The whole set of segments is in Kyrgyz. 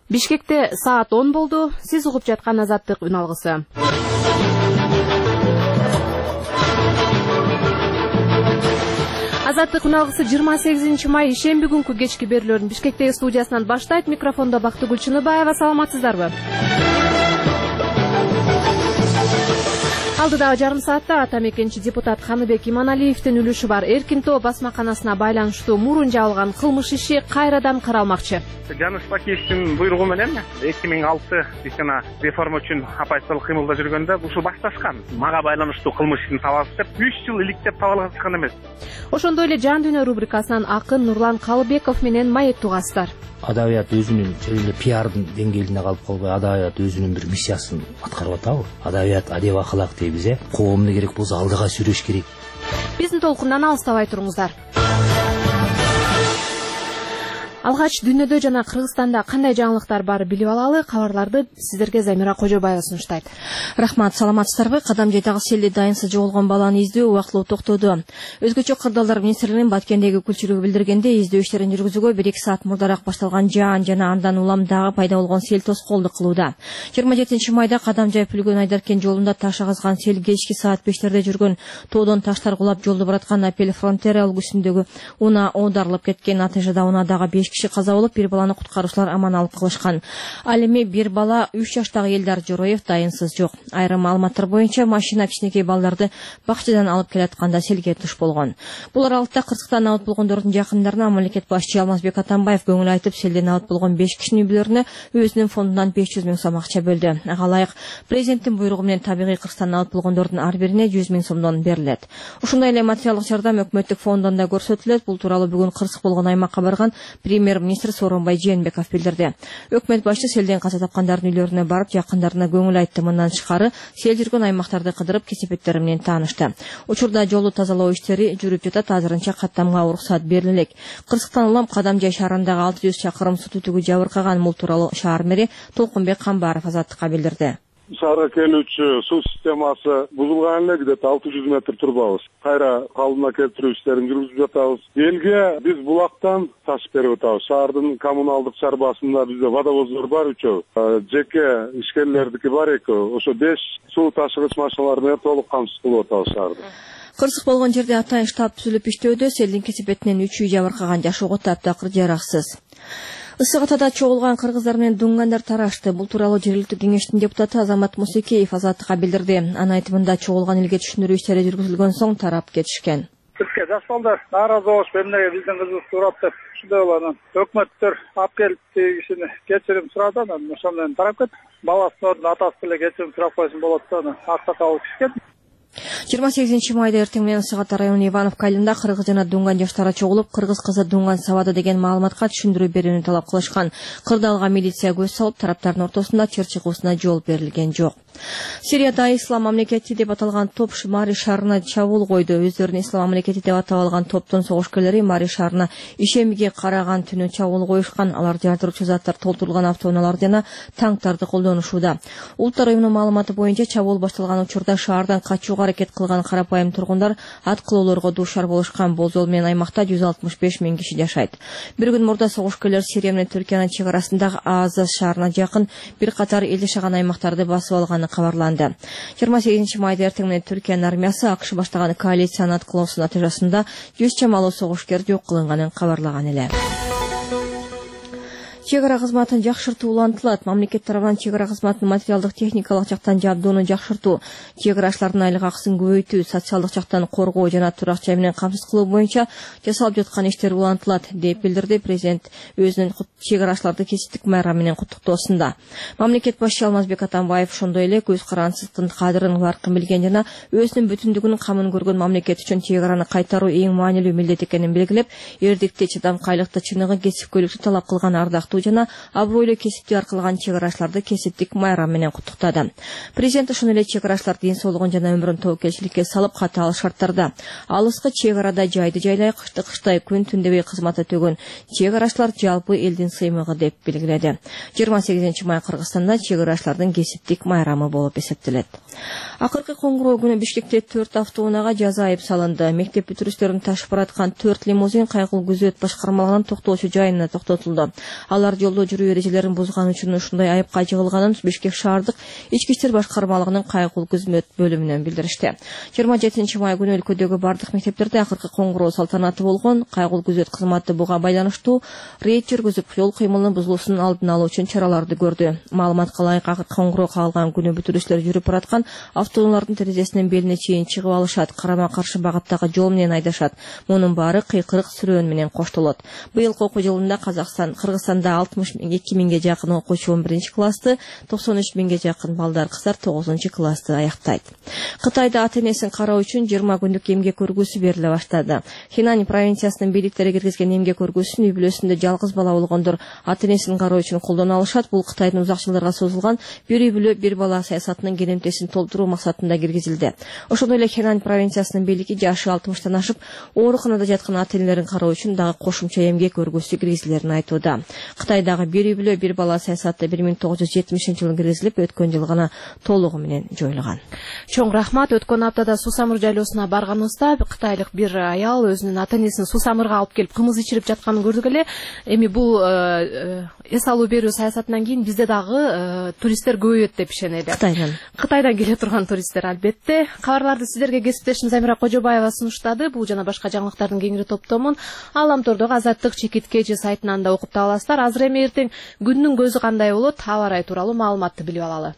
Бишкекте саат 10 болду. Сиз угуп жаткан Азаттык үн алгысы. Азаттык үн алгысы 28 май ишемби күнкү кечки берүүлөрүн Бишкектеги студиясынан баштайт. Микрофондо Бактыгүл Чыныбаева. Саламатсыздарбы? Алдыдагы жарым саатта атамекенчи депутат Ханыбек Иманалиевдин үлүшү бар Эркин Тоо басмаканасына байланыштуу мурун жабылган кылмыш иши кайрадан каралмакчы. Жаныш Бакиевдин буйругу менен 2006 жана реформа үчүн апайсыздуу кыймылда жүргөндө ушул башташкан. Мага байланыштуу кылмыш ишин табабыз деп 3 жыл иликтеп таба алган эмес. Ошондой эле Жан дүйнө рубрикасынан акын Нурлан Калыбеков менен маек тугастар. Адабият өзүнүн жеринде пиардын деңгээлине калып калбай, адабият өзүнүн бир миссиясын аткарып атабы? Адабият адеп акылак дейбиз, коомду керек болсо алдыга сүрөш керек. Биздин толкундан алыстабай туруңуздар. Алгач дүйнөдө жана Кыргызстанда кандай жаңылыктар бар билип алалы. Кабарларды сиздерге Замира Кожобаева сунуштайт. Рахмат, саламатсыздарбы? Кадамжайдагы селде дайынсыз жоголгон баланы издөө убактылуу токтоду. Өзгөчө кырдаалдар министрлигинин Баткендеги күлчүлүгү билдиргенде, издөө иштерин жүргүзүүгө 1-2 саат мурдараак башталган жаан жана андан улам дагы пайда болгон сел тоскоолдук кылууда. 27 майда Кадамжай Пүлгөн Айдаркен жолунда таш агызган сел кечки саат 5-терде жүргөн тоодон таштар кулап жолду бараткан Апел Фронтера үлгүсүндөгү Уна оодарылып кеткен. Натыйжада Унадагы 5 киши каза болуп, бир баланы куткаруучулар аман алып калышкан. Ал эми бир бала 3 жаштагы Элдар Жороев дайынсыз жок. Айрым маалыматтар боюнча машина кичинекей балдарды бакчадан алып келатканда селге туш болгон. Бул аралыкта Кыргызстан абыт болгондордун жакындарына мамлекет башчы Алмазбек Атамбаев көңүл айтып, селден абыт болгон 5 кишинин үйлөрүнө өзүнүн фондунан 500 000 сом акча бөлдү. Ага ылайык президенттин буйругу менен табигый Кыргызстан абыт болгондордун ар бирине 100 000 сомдон берилет. Ушундай эле материалдык жардам өкмөттүк фондунан да көрсөтүлөт. Бул тууралуу бүгүн кырсык болгон аймакка барган премьер-министр Сооронбай Жээнбеков билдирди. Өкмөт башчы селден каза тапкандардын үйлөрүнө барып, жакындарына көңүл айтты. Мындан тышкары сел жүргөн аймактарды кыдырып, кесепеттери менен таанышты. Учурда жолду тазалоо иштери жүрүп жатат. Азырынча каттамга уруксат бериле элек. Кырсыктан улам Кадамжай шаарындагы 600 чакырым суу түтүгү жабыркаган. Бул тууралуу шаар мэри Толкунбек Камбаров Азаттыкка билдирди. Шаарга келүүчү суу системасы бузулган эле, где-то 600 метр турбабыз. Кайра калыбына келтирүү иштерин жүргүзүп жатабыз. Элге биз булактан таш берип атабыз. Шаардын коммуналдык чарбасында бизде водовоздор бар 3, жеке ишкерлердики бар 2. Ошо 5 суу ташыгыч машиналар менен толук камсыз кылып атабыз шаарды. Кырсык болгон жерде атайын штаб түзүлүп иштөөдө. Селдин кесепетинен 3 үй жабыркаган, жашоого таптакыр жараксыз. Ысык атада чогулган кыргыздар менен дуңгандар тарашты. Бул тууралуу жергиликтүү кеңештин депутаты Азамат Мусекеев Азаттыкка билдирди. Анын айтымында чогулган элге түшүндүрүү иштери жүргүзүлгөн соң тарап кетишкен. Бизге жаш балдар нааразы болуп, эмнеге биздин кызыбызды урат деп ушундай болгон. Өкмөттөр алып келип кишини кечирим сурады, анан ошол менен тарап кетти. Баласынын ордуна атасы деле кечирим сурап койсун болот да, анан аксакал кишкен. 28 майда эртең менен Сыгат районунун Ивановка айылында кыргыз жана дуңган жаштары чогулуп, кыргыз кызы дуңган сабады деген маалыматка түшүндүрүү берүүнү талап кылышкан. Кырдаалга милиция көз салып, тараптардын ортосунда чыр чыгуусуна жол берилген жок. Сирияда ислам мамлекети деп аталган топ Мари шаарына чабуул койду. Өздөрүн ислам мамлекети деп атап алган топтун согушкерлери Мари шаарына ишемиге караган түнү чабуул коюшкан. Алар жардыруучу заттар толтурулган автоунаалар жана танктарды колдонушууда. Улуттар уюмунун маалыматы боюнча чабуул башталган учурда шаардан качууга аракет кылган карапайым тургундар ат кылоолорго дуушар болушкан. Болжол менен аймакта 165 000 киши жашайт. Бир күн мурда согушкерлер Сирия менен Түркиянын чек арасындагы Азаз шаарына жакын бир катар эл жашаган аймактарды басып алганы кабарланды. 28 майда эртең менен Түркиянын армиясы АКШ баштаган коалициянын аткылоосунун натыйжасында 100 чамалуу согушкер жок кылынганын кабарлаган эле. Чек ара кызматын жакшыртуу улантылат. Мамлекет тарабынан чек ара кызматынын материалдык техникалык жактан жабдууну жакшыртуу, чек арачылардын айлык акысын көбөйтүү, социалдык жактан коргоо жана турак жай менен камсыз кылуу боюнча жасалып жаткан иштер улантылат, деп билдирди президент өзүнүн чек арачыларды кесиптик майрам менен куттуктоосунда. Мамлекет башчы Алмазбек Атамбаев ошондой эле көз карансыздын кадырын баркын билген жана өзүнүн бүтүндүгүнүн камын көргөн мамлекет үчүн чек араны кайтаруу эң маанилүү милдет экенин белгилеп, эрдикти, чыдамкайлыкты, чыныгы, кесипкөйлүктү талап кылган ардактуу жана абройлуу кесипти аркылган чек арачыларды кесиптик майрам менен куттуктады. Президент ошондой эле чек арачылар ден соолугун жана өмүрүн тоокелчиликке салып, катаал шарттарда алыскы чек арада жайды жайлай, кышты кыштай, күн түн дебей кызмат өтөгөн чек арачылар жалпы элдин сыймыгы деп белгиледи. 28 май Кыргызстанда чек арачылардын кесиптик майрамы болуп эсептелет. Акыркы коңгуроо күнү Бишкекте 4 автоунаага жаза айып салынды. Мектеп бүтүрүштөрүн ташып бараткан 4 лимузин кайгыл күзөт башкармалыгынын токтоочу жайына токтотулду. Ал Алар жолдо жүрүү эрежелерин бузган үчүн ушундай айыпка жыгылганын Бишкек шаардык ички иштер башкармалыгынын кайгылуу кызмет бөлүмүнөн билдиришти. 27 май күнү өлкөдөгү бардык мектептерде акыркы коңгуроо салтанаты болгон. Кайгылуу күзөт кызматы буга байланыштуу рейд жүргүзүп, жол кыймылынын бузулуусунун алдын алуу үчүн чараларды көрдү. Маалыматка ылайык акыркы коңгуроо кагылган күнү бүтүрүүчүлөр жүрүп бараткан автоунаалардын терезесинен белине чейин чыгып алышат, карама-каршы багыттагы жол менен айдашат. Мунун баары кыйкырык сүрөөн менен коштолот. Быйылкы окуу жылында Кыргызстанда 62 миңге жакын окуучу 11 классты, 93 миңге жакын балдар кыздар 9 классты аяктайт. Кытайда ата-энесин кароо үчүн 20 күндүк эмгек көргөсү бериле баштады. Хинань провинциясынын бийликтери киргизген эмгек көргөсүн үй бүлөсүндө жалгыз бала болгондор ата-энесин кароо үчүн колдоно алышат. Бул Кытайдын узак жылдарга созулган бир үй бүлө бир бала саясатынын керемтесин толтуруу максатында киргизилди. Ошондой эле Хинань провинциясынын бийлиги жашы 60тан ашып ооруканада жаткан ата-энелерин кароо үчүн дагы кошумча эмгек көргөсү киргизилерин айтууда. Кытайдагы бир үй бүлө бир бала саясаты 1970-жылы киргизилип, өткөн жыл гана толугу менен жоюлган. Чоң рахмат. Өткөн аптада Сусамыр жайлоосуна барганыбызда кытайлык бир аял өзүнүн ата-энесин Сусамырга алып келип кымыз ичирип жатканын көрдүк эле. Эми бул эс алуу берүү саясатынан кийин бизде дагы туристтер көбөйөт деп ишенели. Кытайдан келе турган туристтер албетте. Кабарларды сиздерге кесиптешим Замира Кожобаева сунуштады. Бул жана башка жаңылыктардын кеңири топтомун Аламтордогу Азаттык Чекиткечи сайтынан да окуп таба аласыздар. Азыр эми эртең күндүн көзү кандай болот, аба ырайы тууралуу маалыматты билип алалы.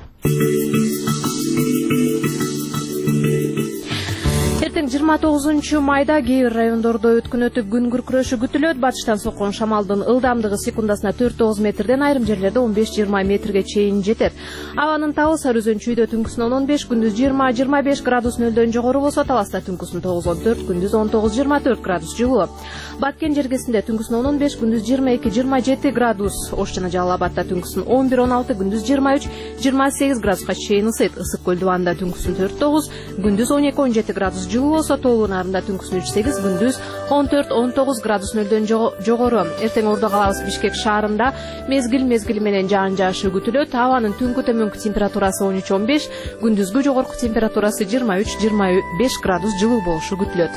Эртең 29 майда кээ бир райондордо өткүнөтүп күн күркүрөшү күтүлөт. Батыштан соккон шамалдын ылдамдыгы секундасына 4-9 метрден, айрым жерлерде 15-20 метрге чейин жетет. Абанын табы Сарыөзөн чүйдө түнкүсүн 10-15, күндүз 20-25 градус нөлдөн жогору болсо, Таласта түнкүсүн 9-14, күндүз 19-24 градус жылуу. Баткен жергесинде түнкүсүн 10-15, күндүз 22-27 градус. Ош жана Жалал Абадта түнкүсүн 11-16, күндүз 23-28 градуска чейин ысыйт. Ысык Көл Дубанда түнкүсүн 4-9, күндүз 12-17 градус жылуу болсо, Тоолуу Нарында түнкүсүн 3-8, күндүз 14-19 градус нөлдөн жогору. Эртең Ордо калабыз Бишкек шаарында мезгил менен жаан жаашы күтүлөт. Абанын түнкү төмөнкү температурасы 13-15, күндүзгү жогорку температурасы 23-25 градус жылуу болушу күтүлөт.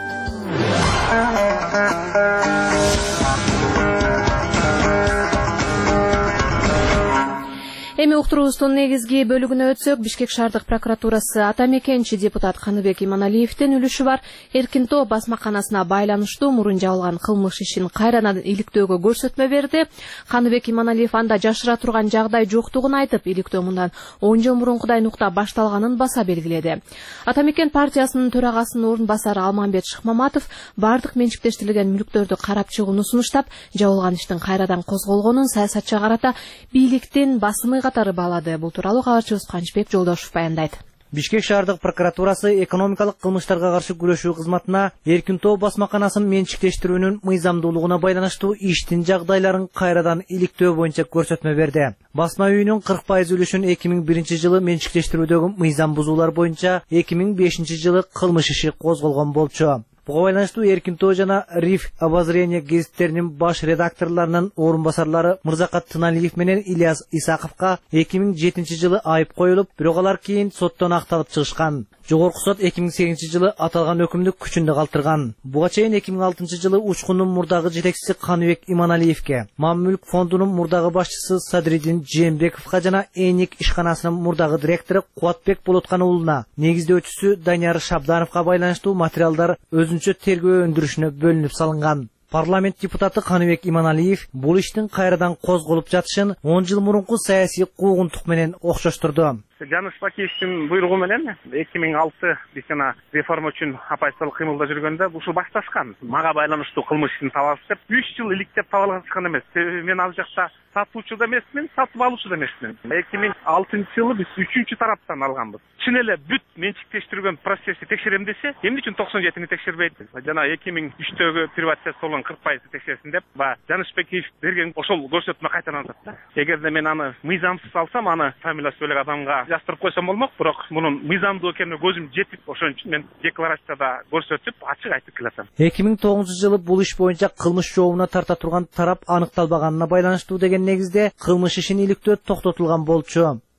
Эми уктуруубуздун негизги бөлүгүнө өтсөк, Бишкек шаардык прокуратурасы ата мекенчи депутат Каныбек Иманалиевдин үлүшү бар Эркинтоо басмаканасына байланыштуу мурун жабылган кылмыш ишин кайрадан иликтөөгө көрсөтмө берди. Каныбек Иманалиев анда жашыра турган жагдай жоктугун айтып, иликтөө мындан 10 жыл мурункудай нукта башталганын баса белгиледи. Ата мекен партиясынын төрагасынын орун басары Алмамбет Шыкмаматов бардык менчиктештирилген мүлктөрдү карап чыгууну сунуштап, жабылган иштин кайрадан козголгонун саясатчыга карата бийликтин басымы катары баалады. Бул тууралуу кабарчыбыз Канчбек Жолдошов баяндайт. Бишкек шаардык прокуратурасы экономикалык кылмыштарга каршы күрөшүү кызматына Эркинтоо басмаканасын менчиктештирүүнүн мыйзамдуулугуна байланыштуу иштин жагдайларын кайрадан иликтөө боюнча көрсөтмө берди. Басма үйүнүн 40% үлүшүн 2001 жылы менчиктештирүүдөгү мыйзам бузуулар боюнча 2005 жылы кылмыш иши козголгон болчу. Буга байланыштуу Эркинтоо жана Риф обозрение гезиттеринин баш редакторлорунун орун басарлары Мырзакат Тыналиев менен Ильяс Исаковго 2007 жылы айып коюлуп, бирок алар кийин соттон акталып чыгышкан. Жогорку сот 2008 жылы аталган өкүмдү күчүндө калтырган. Буга чейин 2006 жылы учкундун мурдагы жетекчиси Каныбек Иманалиевге, Маммүлк фондунун мурдагы башчысы Садридин Жээнбековго жана Эйник ишканасынын мурдагы директору Кубатбек Болоткан уулуна, негиздөөчүсү Данияр Шабдановго байланыштуу материалдар өзүнчө тергөө өндүрүшүнө бөлүнүп салынган. Парламент депутаты Каныбек Иманалиев бул иштин кайрадан козголуп жатышын 10 жыл мурунку саясий куугунтук менен окшоштурду. Жаныш Бакиевичтин буйругу менен 2006 биз жана реформа үчүн апайсалык кыймылда жүргөндө ушул башташкан. Мага байланыштуу кылмыш ишин табабыз деп 3 жыл иликтеп таба алышкан эмес. Мен ал жакта сатуучу да эмесмин, сатып алуучу да эмесмин. 2006 жылы биз 3-чү тараптан алганбыз. Чын эле бүт менчиктештирген процесси текшерем десе, эмне үчүн 97-ни текшербейт? Жана 2003-төгү приватизация болгон 40% текшерсин деп, Жаныш Бакиев берген ошол көрсөтмө кайталанат да. Эгерде мен аны мыйзамсыз алсам, аны фамилиясы бөлөк адамга жастырып койсом болмок, бирок мунун мыйзамдуу экенине көзүм жетип, ошон үчүн мен декларацияда көрсөтүп, ачык айтып келатам. 2009 жылы бул иш боюнча кылмыш жообуна тарта турган тарап аныкталбаганына байланыштуу деген негизде кылмыш ишин иликтөө токтотулган болчу.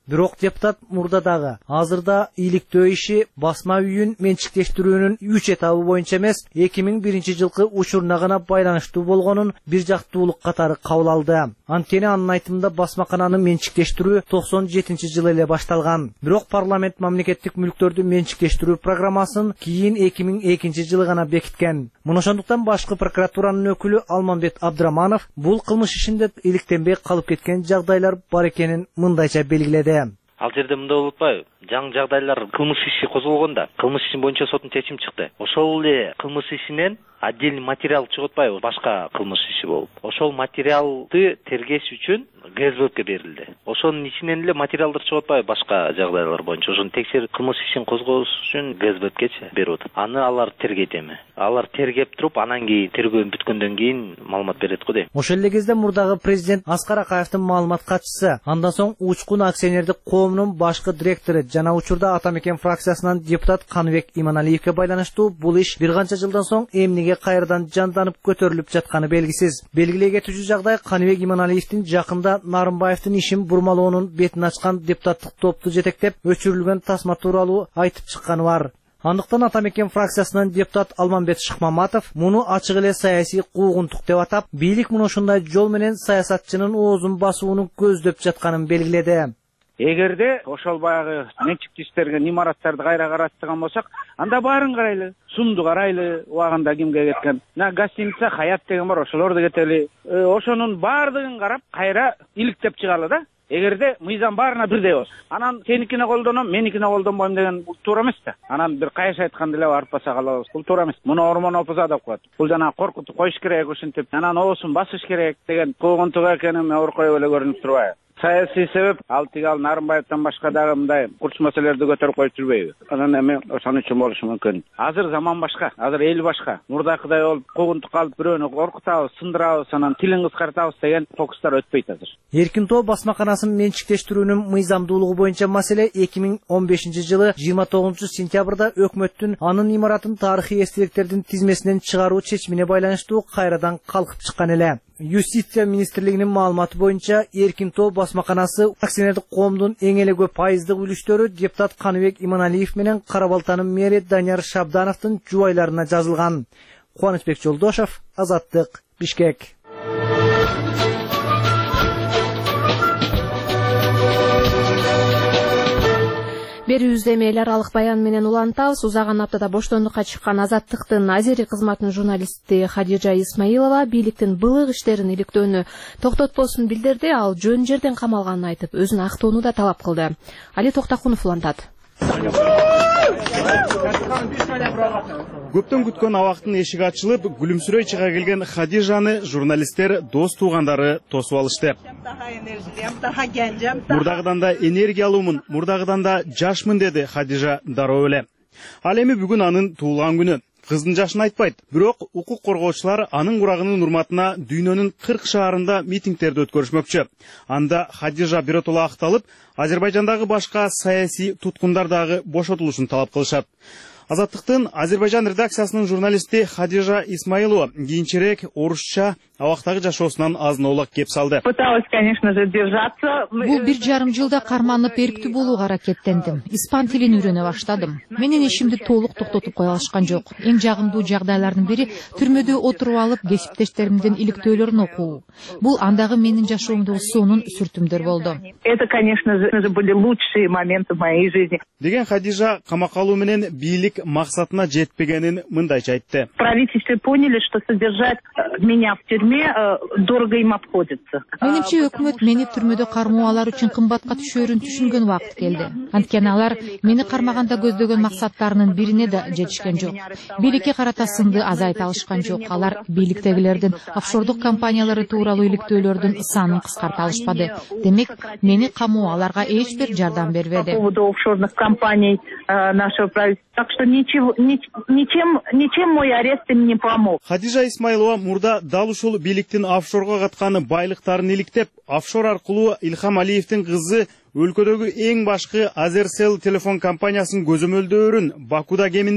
Бирок депутат мурдадагы азырда иликтөө иши басма үйүн менчиктештирүүнүн 3 этабы боюнча эмес 2001 жылкы учуруна гана байланыштуу болгонун бир жактуулук катары кабыл алды. Анткени анын айтымында басмакананы менчиктештирүү 97 жылы эле башталган. Бирок парламент мамлекеттик мүлктөрдү менчиктештирүү программасын кийин 2002 жылы гана бекиткен. Муну ошондуктан башкы прокуратуранын өкүлү Алмамбет Абдраманов бул кылмыш ишинде иликтенбей калып кеткен жагдайлар бар экенин мындайча белгиледи. Ал жерде мындай болуп атпайбы? Жаңы жагдайлар кылмыш иши козголгонда, кылмыш иши боюнча соттун чечими чыкты. Ошол эле кылмыш ишинен отдельный материал чыгып атпайбы? Башка кылмыш иши болуп. Ошол материалды тергеш үчүн ГСБКке берилди. Ошонун ичинен эле материалдар чыгып атпайбы? Башка жагдайлар боюнча ошону текшерип кылмыш ишин козгош үчүн ГСБКче берип атат. Аны алар тергейт эми. Алар тергеп туруп, анан кийин тергөө бүткөндөн кийин маалымат берет го дейм. Ошол эле кезде мурдагы президент Аскар Акаевдин маалымат катчысы, андан соң Учкун акционердик коомунун башкы директору жана учурда Атамекен фракциясынан депутат Каныбек Иманалиевке байланыштуу бул иш бир канча жылдан соң эмнеге кайрадан жанданып көтөрүлүп жатканы белгисиз. Белгилей кетүүчү жагдай Каныбек Иманалиевдин жакында Нарымбаевдин ишин бурмалоонун бетин ачкан депутаттык топту жетектеп өчүрүлгөн тасма тууралуу айтып чыкканы бар. Андыктан Атамекен фракциясынан депутат Алмамбет Шыкмаматов муну ачык эле саясий куугунтук деп атап, бийлик муну ушундай жол менен саясатчынын оозун басууну көздөп жатканын белгиледи. Эгерде ошол баягы менчиктештерген имараттарды кайра карастырган болсок, анда баарын карайлы, сунду карайлы, убагында кимге кеткен. Гостиница Хаят деген бар, ошолорду кетели. Ошонун баардыгын карап, кайра иликтеп чыгалы да. Эгерде мыйзам баарына бирдей болсо, анан сеникине колдоном, меникине колдонбойм деген бул туура эмес да. Анан бир кайшы айтканда эле барып баса калабыз. Бул туура эмес. Муну ормон опуза деп коет. Бул жана коркутуп коюш керек ушинтип, анан оосун басыш керек деген куугунтук экенин оркой эле көрүнүп турбайбы? Саясий себеп ал тигал Нарымбаевден башка дагы мындай курч маселелерди көтөрүп коюп жүрбөйбү. Анан эми ошон үчүн болушу мүмкүн. Азыр заман башка, азыр эл башка. Мурдакыдай болуп куугунтук калып бирөөнү коркутабыз, сындырабыз, анан тилин кыскартабыз деген фокустар өтпөйт азыр. Эркин тоо басмаканасын менчиктештирүүнүн мыйзамдуулугу боюнча маселе 2015 жылы 29 сентябрда өкмөттүн анын имаратын тарыхый эстеликтердин тизмесинен чыгаруу чечимине байланыштуу кайрадан калкып чыккан эле. Юстиция министрлигинин маалыматы боюнча Эркин тоо басмаканасы акционердик коомдун эң эле көп пайыздык үлүштөрү депутат Каныбек Иманалиев менен Кара Балтанын мэри Данияр Шабдановдун жубайларына жазылган. Кубанычбек Жолдошов, Азаттык, Бишкек. Берүүбүздө эми эл аралык баян менен улантабыз. Узаган аптада боштондукка чыккан Азаттыктын Азери кызматынын журналисти Хадижа Исмаилова бийликтин былык иштерин иликтөөнү токтотпосун билдирди. Ал жөн жерден камалганын айтып, өзүн актоону да талап кылды. Али Токтакунов улантат. Көптөн күткөн абактын эшиги ачылып, күлүмсүрөй чыга келген Хадижаны журналисттер, дос туугандары тосуп алышты. Мурдагыдан да энергия алуумун, мурдагыдан да жашмын деди Хадижа дароо эле. Ал эми бүгүн анын туулган күнү. Кыздын жашын айтпайт, бирок укук коргоочулар анын курагынын урматына дүйнөнүн 40 шаарында митингтерди өткөрүшмөкчү. Анда Хадижа биротоло акталып, Азербайжандагы башка саясий туткундар дагы бошотулушун талап кылышат. Азаттыктын Азербайжан редакциясынын журналисти Хадижа Исмаилова кийинчерээк орусча абактагы жашоосунан азын-аулак кеп салды. Пыталась, конечно же, держаться. Бул 1,5 жылда карманып эрктүү болууга аракеттендим. Испан тилин үйрөнө баштадым. Менин ишимди толук токтотуп кое алышкан жок. Эң жагымдуу жагдайлардын бири түрмөдө отуруп алып кесиптештеримдин иликтөөлөрүн окуу. Бул андагы менин жашоомдогу сонун сүртүмдөр болду. Это, конечно же, были лучшие моменты в моей жизни. Деген Хадижа камакалуу менен бийлик максатына жетпегенин мындайча айтты. Правительство поняли, что содержать меня в тюрьме дорого им обходится. Менимче өкмөт мени түрмөдө кармоо алар үчүн кымбатка түшөрүн түшүнгөн убакыт келди. Анткени алар мени кармаганда көздөгөн максаттарынын бирине да жетишкен жок. Бийликке карата сынды азайта алышкан жок. Алар бийликтегилердин офшордук компаниялары тууралуу иликтөөлөрдүн санын кыскарта алышпады. Демек, мени камоо аларга эч бир жардам бербеди. По поводу офшорных компаний нашего правительства. Так что ничем мой арест им не помог. Хадижа Исмаилова мурда дал ушул бийликтин офшорго катканы байлыктарын иликтеп, офшор аркылуу Илхам Алиевдин кызы өлкөдөгү эң башкы Азерсел телефон компаниясынын көзөмөлдөөрүн Бакуда кеминде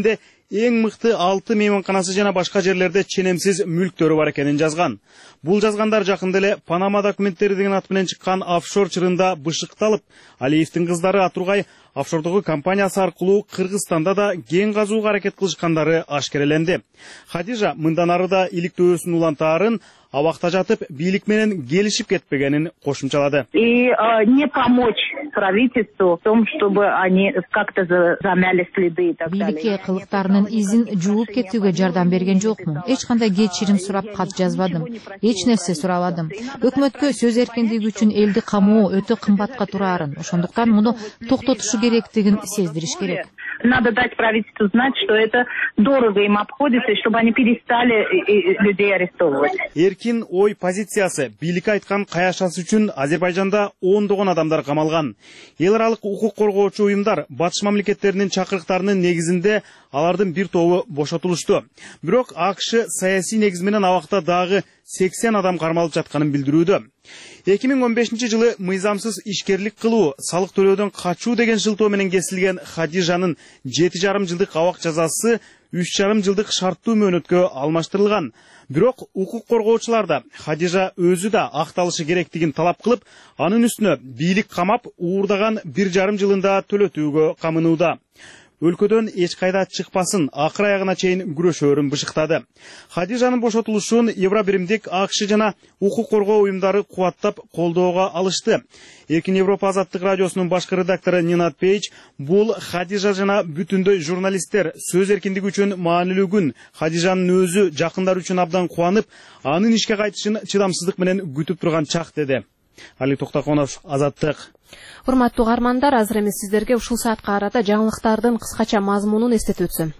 эң мыкты 6 мейманканасы жана башка жерлерде ченемсиз мүлктөрү бар экенин жазган. Бул жазгандар жакында эле Панама документтери деген ат менен чыккан офшор чырында бышыкталып, Алиевдин кыздары Атургай офшордогу компаниясы аркылуу Кыргызстанда да кен казууга аракет кылышкандары ашкереленди. Хадижа мындан ары да иликтөөсүн улантаарын, абакта жатып бийлик менен келишип кетпегенин кошумчалады. И не помочь правительству в том, чтобы они как-то замяли следы и так далее. Бийликке кылыктарынын изин жууп кетүүгө жардам берген жокмун. Эч кандай кечирим сурап кат жазбадым. Эч нерсе сурабадым. Өкмөткө сөз эркиндиги үчүн элди камоо өтө кымбатка турарын. Ошондуктан муну токтотушу керектигин сездириш керек. Надо дать правительству знать, что это дорого им обходится, и чтобы они перестали людей арестовывать. Эркин ой позициясы бийликке айткан каяшасы үчүн Азербайжанда ондогон адамдар камалган. Эл аралык укук коргоочу уюмдар батыш мамлекеттеринин чакырыктарынын негизинде алардын бир тобу бошотулушту. Бирок АКШ саясий негиз менен абакта дагы 80 адам кармалып жатканын билдирүүдө. 2015-жылы мыйзамсыз ишкерлик кылуу, салык төлөөдөн качуу деген шылтоо менен кесилген Хадижанын 7,5 жылдык абак жазасы 3,5 жылдык шарттуу мөөнөткө алмаштырылган. Бирок укук коргоочулар да Хадижа өзү да акталышы керектигин талап кылып, анын үстүнө бийлик камап уурдаган 1,5 жылында төлөтүүгө камынууда. Өлкөдөн эч кайда чыкпасын, акыр аягына чейин күрөшөөрүн бышыктады. Хадижанын бошотулушун Евробиримдик АКШ жана укук коргоо уюмдары кубаттап колдоого алышты. Эркин Европа азаттык радиосунун башкы редактору Нинат Пейч бул Хадижа жана бүтүндөй журналисттер сөз эркиндиги үчүн маанилүү күн. Хадижанын өзү жакындары үчүн абдан кубанып, анын ишке кайтышын чыдамсыздык менен күтүп турган чак деди. Али Токтаконов, Азаттык. Урматтуу угармандар, азыр эми сиздерге ушул саатка карата жаңылыктардын кыскача мазмунун эстетип өтсөм.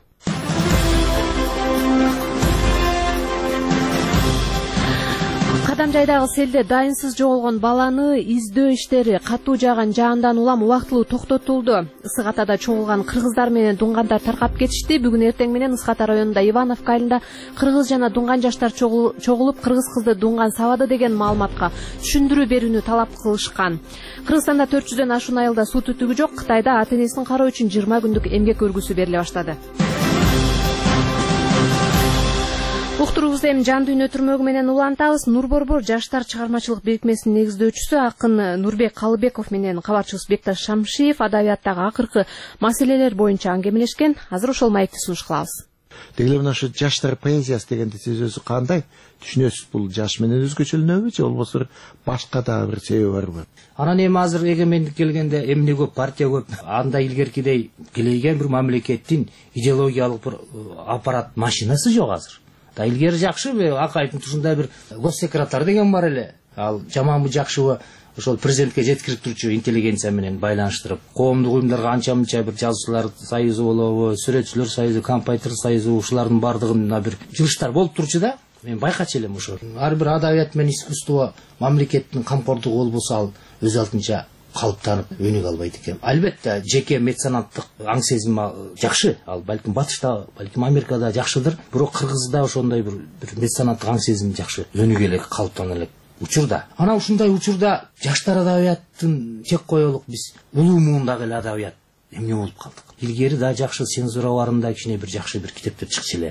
Кадам жайдагы селде дайынсыз жоголгон баланы издөө иштери катуу жааган жаандан улам убактылуу токтотулду. Ысык Атада чогулган кыргыздар менен дунгандар таркап кетишти. Бүгүн эртең менен Ысык Ата районунда Ивановка айылында кыргыз жана дунган жаштар чогулуп кыргыз кызды дунган сабады деген маалыматка түшүндүрүү берүүнү талап кылышкан. Кыргызстанда 400дөн ашуун айылда суу түтүгү жок. Кытайда ата-энесин кароо үчүн 20 күндүк эмгек өргүсү бериле баштады. Уктуруубузду эми жан дүйнө түрмөгү менен улантабыз. Нурборбор жаштар чыгармачылык бирикмесинин негиздөөчүсү акын Нурбек Калыбеков менен кабарчыбыз Бекташ Шамшиев адабияттагы акыркы маселелер боюнча аңгемелешкен. Азыр ошол маекти сунуш кылабыз. Деги эле мына жаштар поэзиясы дегенди сиз өзү кандай түшүнөсүз? Бул жаш менен өзгөчөлөнөбү же болбосо башка дагы бир себеби барбы? Анан эми азыр эгемендик келгенде эмне көп, партия көп. Анда илгеркидей килейген бир мамлекеттин идеологиялык бир аппарат машинасы жок азыр. Да илгери жакшы акайдын тушундай бир госсекретарь деген бар эле. Ал жаманбы жакшыбы ошол президентке жеткирип турчу интеллигенция менен байланыштырып, коомдук уюмдарга анча-мынча бир жазуучулар союзу болобу, сүрөтчүлөр союзу, композитор союзу, ушулардын бардыгында бир жылыштар болуп турчу да. Мен байкачу элем ошо. Ар бир адабият менен искусство мамлекеттин камкордугу болбосо ал өз алдынча калыптанып өнүгө албайт экен. Албетте жеке меценаттык аң сезим жакшы. Ал балким батышта, балким Америкада жакшыдыр. Бирок Кыргызда ошондой бир меценаттык аң сезим жакшы өнүгө элек, калыптана элек учурда. Ана ушундай учурда жаштар адабияттын тек коелук биз улуу муундагы эле адабият эмне болуп калдык. Илгери да жакшы цензура барында кичине бир жакшы бир китептер чыкчу эле.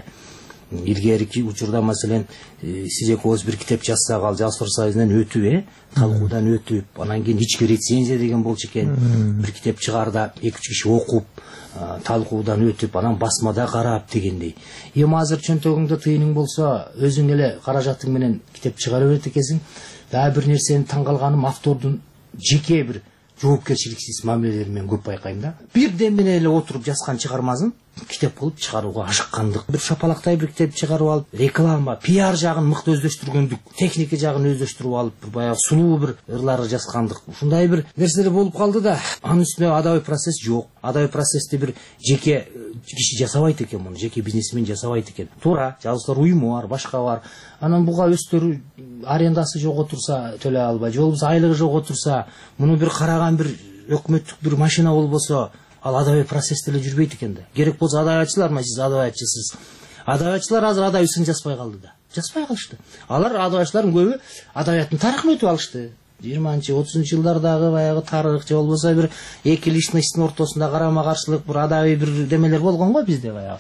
Илгерки учурда маселен сиз экөөбүз бир китеп жазсак, ал Жаштар союзунан өтүп, талкуудан өтүп, анан кийин ички рецензия деген болчу экен. Бир китеп чыгарда 2-3 киши окуп, талкуудан өтүп, анан басмада карап дегендей. Эми азыр чөнтөгүңдө тыйының болсо, өзүң эле каражатың менен китеп чыгара берет экенсиң. Дагы бир нерсени таң калганым, автордун жеке бир жоопкерчиликсиз мамилелери мен көп байкайм да. Бирден менен эле отуруп жазган чыгармасын китеп кылып чыгарууга ашыккандык. Бир шапалактай бир китеп чыгарып алып, реклама, пиар жагын мыкты өздөштүргөндүк, техника жагын өздөштүрүп алып, бир баягы сулуу бир ырлары жазгандык. Ушундай бир нерселер болуп калды да. Анын үстүнө адабий процесс жок. Адабий процессти бир жеке киши жасабайт экен, муну жеке бизнесмен жасабайт экен. Туура, жазуучулар уюму бар, башка бар. Анан буга өстөрү арендасы жок отурса төлөй албай, же болбосо айлыгы жок отурса, муну бир караган бир өкмөттүк бир машина болбосо, ал адабий процессте эле жүрбөйт экен да. Керек болсо адабиятчылар, сиз адабиятчысыз. Адабиятчылар азыр адабийсын жазбай калды да. Жазбай калышты. Алар адабиятчылардын көбү адабияттын тарыхын өтүп алышты. 20-30 жылдардагы баягы тарых же болбосо бир эки личносттун ортосунда карама каршылык бир адабий бир демелер болгон го бизде баягы.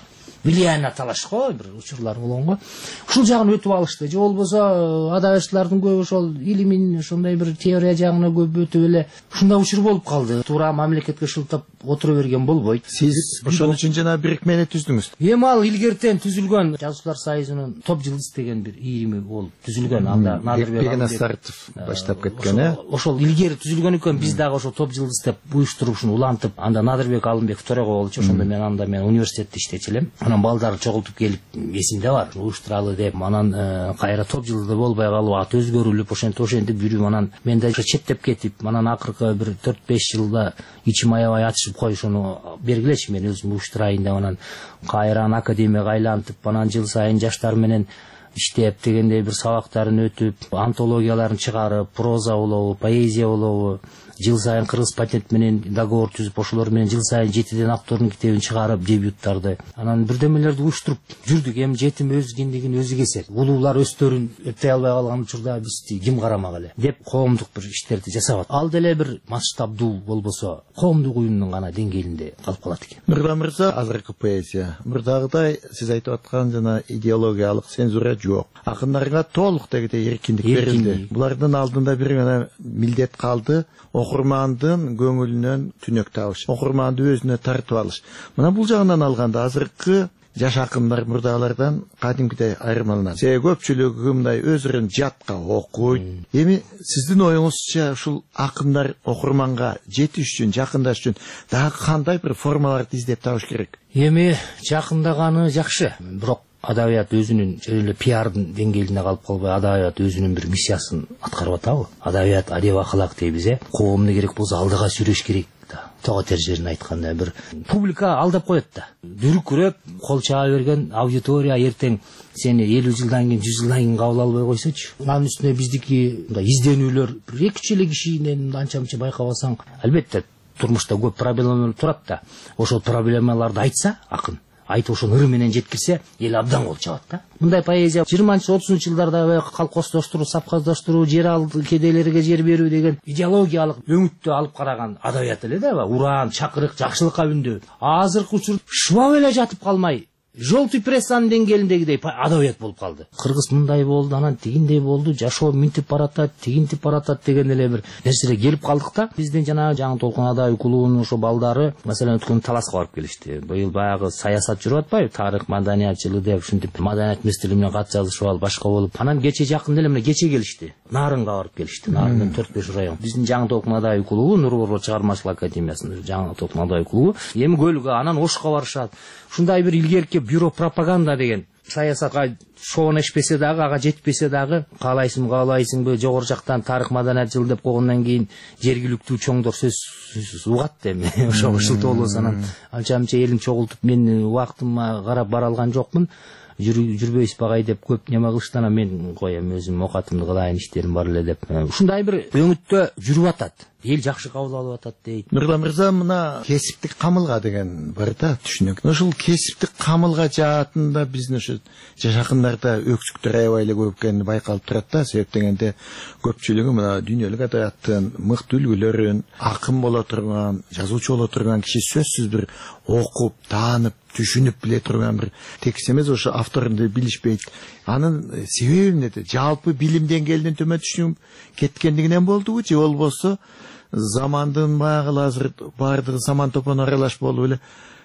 влияние талаш го бир учурлар болгон го. Ушул жагын өтүп алышты. Же болбосо адабияттардын көбү ошол илимин ошондой бир теория жагына көп өтүп эле ушундай учур болуп калды. Туура мамлекетке шылтап отура берген болбойт. Сиз ошон үчүн жана бирикмени түздүңүз. Эми ал илгертен түзүлгөн Жазуучулар союзунун топ жылдыз деген бир ийрими болуп түзүлгөн. Анда Надырбек Насарович баштап кеткен. Ошол илгери түзүлгөн экен, биз дагы ошол топ жылдыз деп буюштуруп ушуну улантып, анда Надырбек Алымбеков төрага болчу. Ошондо мен университетте иштечү элем. Анан балдарды чогултуп келип, эсимде бар, уюштуралы деп, анан кайра топ жылдызда болбой калып, ат өзгөрүлүп, ошентип жүрүп, анан мен да четтеп кетип, анан акыркы бир 4-5 жылда ичим аябай ачышып, кой ошону бергилечи, мен өзүм уюштурайын деп, анан кайра академияга айлантып, анан жыл сайын жаштар менен иштеп дегендей бир сабактарын өтүп, антологияларын чыгарып, проза болобу, поэзия болобу, жыл сайын кыргыз патент менен договор түзүп, ошолор менен жыл сайын 7ден автордун китебин чыгарып, дебюттарды. Анан бирдемелерди уюштуруп жүрдүк. Эми жетим өз киндигин өзү кесет. Улуулар өстөрүн өттөй албай калган учурда бизди ким карамак эле деп коомдук бир иштерди жасап атат. Ал деле бир масштабдуу болбосо коомдук уюмдун гана деңгээлинде калып калат экен. Нурлан мырза, азыркы поэзия мурдагыдай сиз айтып аткан жана идеологиялык цензура жок. Акындарга толук дегендей эркиндик берилди. Булардын алдында бир гана милдет калды. Окурмандын көңүлүнөн түнөк табыш, окурманды өзүнө тартып алыш. Мына бул жагынан алганда азыркы жаш акындар мурдагылардан кадимкидей айырмаланат. Көпчүлүгү мындай өзүрүн жатка окуйт. Эми сиздин оюңузча ушул акындар окурманга жетиш үчүн, жакындаш үчүн дагы кандай бир формаларды издеп табыш керек? Эми жакындаганы жакшы, бирок адабият өзүнүн эле пиардын деңгээлине калып калбай, адабият өзүнүн бир миссиясын аткарып атабы? Адабият адеп акылак дейбиз, коомду керек болсо алдыга сүйрөш керек да. Тога тер жерин айтканда бир публика алдап коет да. Дүркүрөп, кол чаба берген аудитория эртең сени 50 жылдан кийин, 100 жылдан кийин кабыл албай койсочу. Анын үстүнө биздики мындай изденүүлөр бир 2-3 эле кишинен анча-мынча байкабасаң, албетте турмушта көп проблемалар турат да. Ошол проблемаларды айтса, акын айтып ошону ыры менен жеткирсе, эл абдан кол чабат да. Мындай поэзия 20-30 жылдарда колхоздоштуруу, совхоздоштуруу, жер алды кедейлерге жер берүү деген идеологиялык өңүттү алып караган адабият эле да, уран, чакырык, жакшылыкка үндөө. Азыркы учурда шубап эле жатып калмай, желтый прессанын деңгээлиндегидей адабият болуп калды. Кыргыз мындай болду, анан тигиндей болду, жашоо минтип баратат, тигинтип баратат деген эле бир нерселер келип калдык да. Биздин жана жаңы толкун адабий клубунун ошо балдары маселен өткөн таласка барып келишти. Быйыл баягы саясат жүрүп атпайбы, тарых маданият жылы деп ушинтип маданият министрлиги менен кат жазышып алып башка болуп. Анан кече жакында эле мына кече келишти. Нарынга барып келишти. Нарындын 4-5 район. Биздин жаңы толкун адабий клубу, Нур чыгармачылык академиясынын жаңы толкун адабий клубу эми Көлгө, анан Ошко барышат. Ушундай бир илгерки бюро пропаганда деген саясатка шоонешпесе дагы, ага жетпесе дагы, каалайсыңбы, жогору жактан тарых маданият жылы деп койгондон кийин жергиликтүү чоңдор сөз угат эми. Ошого шылтоо болсо анан анча-мынча элин чогултуп мен убактыма карап бара алган жокмун. Жүрбөйсүз багай деп көп неме кылышты, анан мен коем өзүм окатымды кылайын, иштерим бар эле деп. Ушундай бир өңүттө жүрүп атат. Эл жакшы кабыл алып атат дейт. Нурлан мырза, мына кесиптик камылга деген бар да, түшүнүк. Ошол кесиптик камылга жаатында биздин ошо жаш акындарда өксүктөр аябай эле көп экени байкалып турат да. Себеп дегенде көпчүлүгү мына дүйнөлүк адабияттын мыкты үлгүлөрүн, акын боло турган, жазуучу боло турган киши сөзсүз бир окуп, таанып, түшүнүп биле турган бир текст эмес, ошо авторунду билишпейт. Анын себеби эмнеде? Жалпы билим деңгээлинен төмөн түшүнүп кеткендигинен болдубу, же болбосо замандын баягы азыр баардыгы саман топон аралаш болуп эле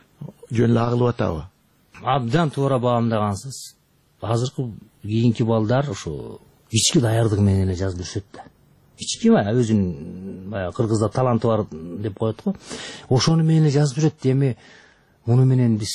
жөн эле агылып атабы? Абдан туура баамдагансыз. Азыркы кийинки балдар ошо ички даярдыгы менен эле жазып жүрүшөт да. Ички өзүнүн баягы кыргызда таланты бар деп коет го. Ошону менен эле жазып жүрөт. Эми муну менен биз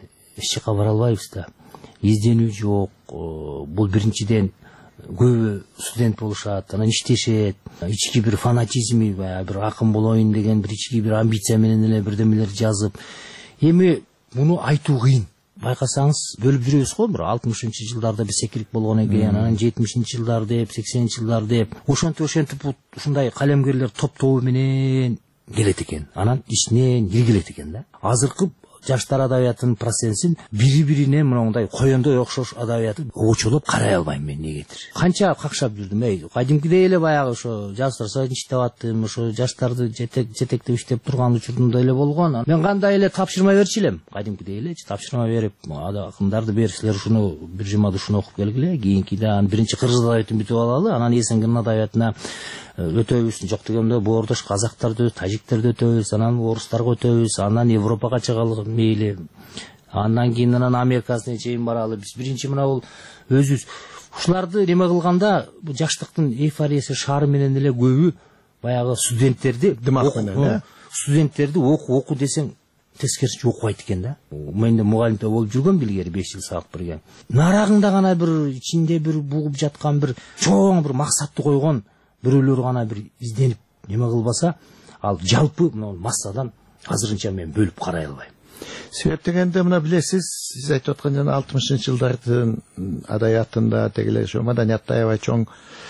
эч жакка бара албайбыз да. Изденүү жок. Бул биринчиден көбү студент болушат, анан иштешет, ички бир фанатизми, бир акын болоюн деген бир ички бир амбиция менен эле бирдемелер жазып. Эми муну айтуу кыйын. Байкасаңыз бөлүп жүрөбүз го, бир 60-жылдарда жылдарда биз секирик болгон экен, анан 70-жылдар деп, 80-жылдар деп. Ошентип ушундай калемгерлер топ-тобу менен келет экен. Анан ичинен иргилет экен да. Азыркы жаштар адабиятынын процессин бири-бирине мындай коёндой окшош адабиятты очолоп карай албайм мен негетир. Канча какшап жүрдүм, кадимкидей эле баягы ошо жаштар сайын иштеп аттым, ошо жаштарды жетектеп иштеп турган учурунда эле болгон. Мен кандай эле тапшырма берчү элем, кадимкидей эле тапшырма берип, акындарды берсилер ушуну бир жумада ушуну окуп келгиле, кийинкиде биринчи кыргыз адабиятын бүтүп алалы, анан Эсенгин адабиятына өтөбүз, жок дегенде боордош казактарды, тажиктерди өтөбүз, анан орустарга өтөбүз, анан Европага чыгалы мейли, андан кийин анан Америкасына чейин баралы. Биз биринчи мына бул өзүбүз ушуларды неме кылганда жаштыктын эйфориясы шаары менен эле көбү баягы студенттерди дымак менен студенттерди оку десең тескерисинче окубайт экен да. Мен да мугалимде болуп жүргөм билгери 5 жыл сабак берген. Нарагында гана бир ичинде бир бугуп жаткан бир чоң бир максатты койгон бирөөлөр гана бир изденип неме кылбаса, ал жалпы массадан азырынча мен бөлүп карай албайм. Себеп дегенде мына билесиз, сиз айтып аткан жана 60-жылдардын адабиятында дегеле ошо маданиятта аябай чоң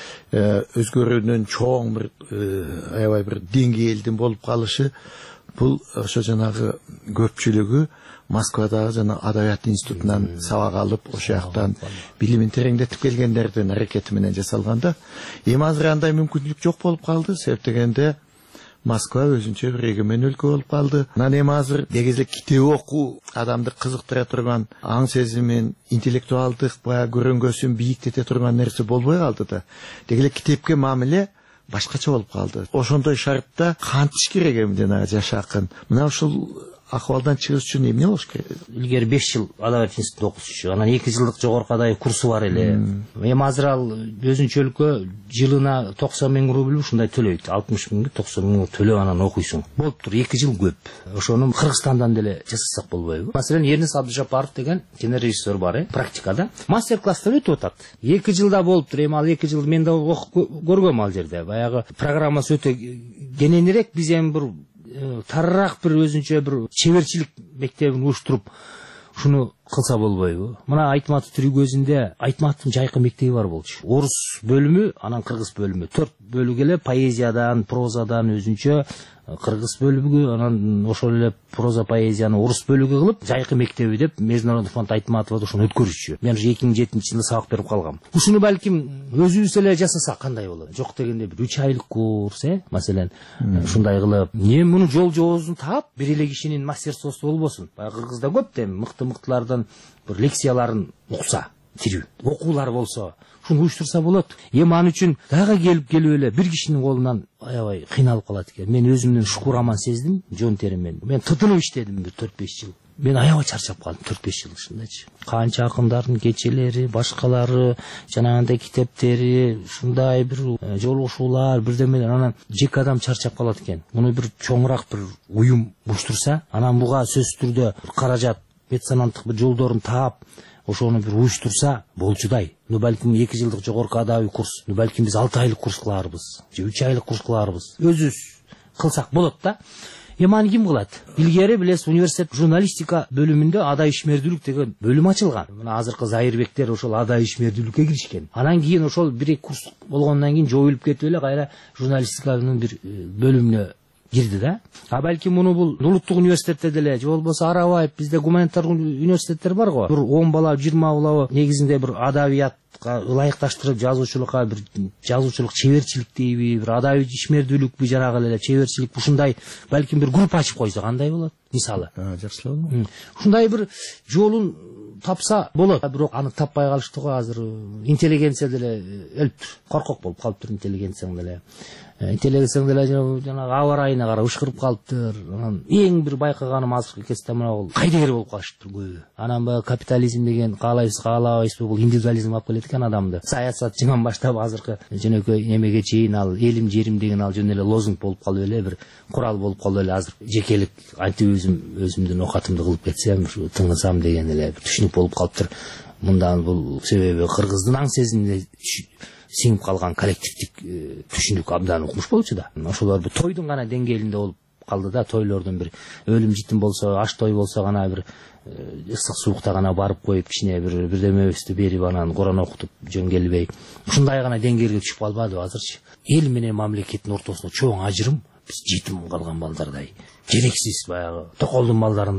өзгөрүүнүн чоң бир аябай бир деңгээлдин болуп калышы, бул ошо жанагы көпчүлүгү Москвадагы жана адабият институтунан сабак алып, ошол жактан билимин тереңдетип келгендердин аракети менен жасалганда, эми азыр андай мүмкүнчүлүк жок болуп калды. Себеп дегенде Москва өзүнчө бир эгемен өлкө болуп калды. Анан эми азыр негизи китеп окуу адамды кызыктыра турган, аң сезимин, интеллектуалдык баягы көрөңгөсүн бийиктете турган нерсе болбой калды да. Дегеле китепке мамиле башкача болуп калды. Ошондой шартта кантиш керек эми жанагы жаш акын? Мына ушул акыбалдан чыгыш үчүн эмне болуш керек? Илгери 5 жыл адабият институтунда окутчу, анан 2 жылдык жогорку адабият курсу бар эле. Эми азыр ал өзүнчө өлкө жылына 90 миң рубль ушундай төлөйт. 60 миңге 90 миң төлөп анан окуйсуң. Болуптур, 2 жыл көп. Ошону Кыргызстандан деле жасасак болбойбу? Маселен, Эрнис Абдыжапаров деген кинорежиссер бар, практикада мастер-класстар өтүп атат. 2 жылда болуптур. Эми ал 2 жыл мен да окуп көргөм ал жерде. Баягы программасы өтө кененирээк, биз эми бир тарыраак бир өзүнчө бир чеберчилик мектебин уюштуруп ушуну кылса болбойбу? Мына Айтматов Түрүгөзүндө Айтматовдун жайкы мектеби бар болчу. Орус бөлүмү, анан кыргыз бөлүмү. 4 бөлүк эле поэзиядан, прозадан өзүнчө, кыргыз бөлүгү, анан ошол эле проза поэзияны орус бөлүгү кылып, жайкы мектеби деп Международный фонд Айтматовду ошону өткөрүшчү. Мен 2007-жылда сабак берип калгам. Ушуну балким өзүбүз эле жасасак кандай болот? Жок дегенде бир 3 айлык курс, маселен, ушундай кылып, эми муну жол жоозун таап, бир эле кишинин мастерствосу болбосун. Баягы кыргызда көп да мыкты-мыктылардан бир лекцияларын укса, тирүү окуулар болсо, ушуну уюштурса болот. Эми аны үчүн дагы келип эле бир кишинин колунан аябай кыйналып калат экен. Мен өзүмдүн шукураман сездим, жон териммен. Мен тытынып иштедим бир 4-5 жыл. Мен аябай чарчап калдым 4-5 жыл ушундайчы. Канча акындардын кечелери, башкалары, жанагындай китептери, ушундай бир жолугушуулар, бирдемелер, анан жеке адам чарчап калат экен. Муну бир чоңураак бир уюм уюштурса, анан буга сөзсүз түрдө каражат, меценаттык бир жолдорун таап, ошону бир уюштурса болчудай. Ну балким 2 жылдык жогорку адабий курс, ну балким биз 6 айлык курс кыларбыз, же 3 айлык курс кыларбыз. Өзүбүз кылсак болот да. Эми аны ким кылат? Илгери билесиз, университет журналистика бөлүмүндө адабий ишмердүүлүк деген бөлүм ачылган. Мына азыркы Зайырбектер ошол адабий ишмердүүлүккө киришкен. Анан кийин ошол 1-2 курс болгондон кийин жоюлуп кетип эле кайра журналистиканын бир бөлүмүнө кирди да. А балки муну бул улуттук университетте деле, же болбосо Арабаев, бизде гуманитардык университеттер бар го. Бир 10 бала, 20 бала негизинде бир адабиятка ылайыкташтырып, жазуучулукка бир жазуучулук чеберчилик дейби, бир адабий ишмердүүлүкпү, жанагы эле чеберчилик, ушундай балким бир группа ачып койсо кандай болот? Мисалы. Жакшы болот. Ушундай бир жолун тапса болот. Бирок аны таппай калышты го азыр. Интеллигенция деле өлүптүр. Коркок болуп калыптыр интеллигенцияң деле. Интеллигенцияң деле жанагы аба ырайына карап ышкырып калыптыр. Анан эң бир байкаганым азыркы кезде мына бул кайдыгер болуп калышыптыр көбү. Анан баягы капитализм деген каалайбыз каалабайбызбы, бул индивидуализм алып келет экен адамды. Саясатчыдан баштап азыркы жөнөкөй эмеге чейин ал элим жерим деген ал жөн эле лозунг болуп калып эле, бир курал болуп калып эле азыр жекелик антип өзүмдүн окатымды кылып кетсем, тыңысам деген эле түшүнүк болуп калыптыр. Мындан бул себеби кыргыздын аң сезимине сиңип калган коллективдик түшүнүк абдан укмуш болчу да. Ошолор бир тойдун гана деңгээлинде болуп калды да. Тойлордун бир өлүм житим болсо, аш той болсо гана бир ысык суукта гана барып коюп кичине бирдемебизди берип анан Куран окутуп жөн келбей, ушундай гана деңгээлге түшүп калбадыбы азырчы? Эл менен мамлекеттин ортосунда чоң ажырым, биз жетим калган балдардай, керексиз баягы токолдун балдарындай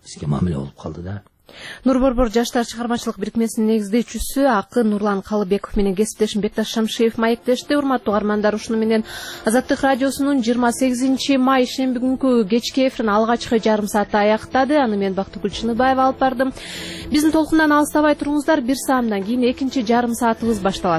бизге мамиле болуп калды да. Нур Борбор жаштар чыгармачылык бирикмесинин негиздөөчүсү акын Нурлан Калыбеков менен кесиптешим Бекташ Шамшиев маектешти. Урматтуу угармандар, ушуну менен Азаттык радиосунун 28 май шемби күнкү кечки эфирин алгачкы жарым саатта аяктады. Аны мен Бактыгүл Чыныбаева алып бардым. Биздин толкундан алыстабай туруңуздар, бир саамдан кийин экинчи жарым саатыбыз башталат.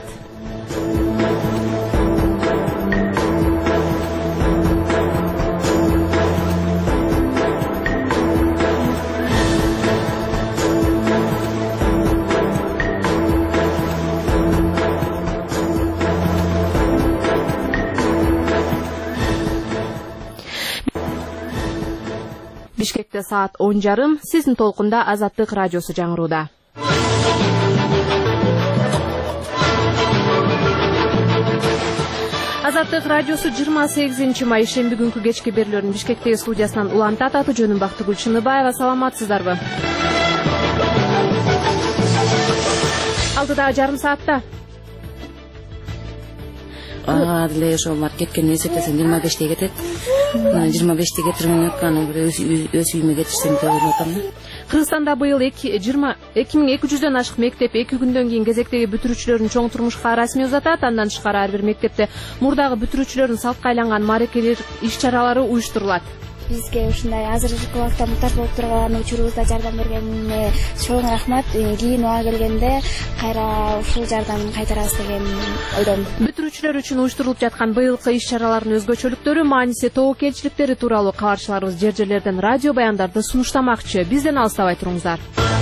Бишкекте саат 10:30. Сиздин толкунда Азаттык радиосу жаңырууда. Азаттык радиосу 28 май шемби күнкү кечки берүүлөрүн Бишкектеги студиясынан улантат. Аты жөнүм Бактыгүл Чыныбаева. Саламатсыздарбы? Алдыда жарым саатта деле ошо маркеткен эсептесем 25-те кетет. 25-те кетирмей атканы бир өз үйүмө кетирсем деп ойлоп атам. Кыргызстанда быйыл 2200дөн ашык мектеп 2 күндөн кийин кезектеги бүтүрүүчүлөрүн чоң турмушка расмий узатат. Андан тышкары ар бир мектепте мурдагы бүтүрүүчүлөрдүн салтка айланган маарекелик иш-чаралары уюштурулат. Бизге ушундай азыркы убакта муктаж болуп турган учурубузда жардам бергенине чоң рахмат. Кийин уга келгенде кайра ушул жардамын кайтарабыз деген ойдомун. Бүтүрүүчүлөр үчүн уюштурулуп жаткан быйылкы иш-чаралардын өзгөчөлүктөрү, мааниси, тобокелчиликтери тууралуу кабарчыларыбыз жер-жерлерден радио баяндарды сунуштамакчы. Бизден алыстабай туруңуздар.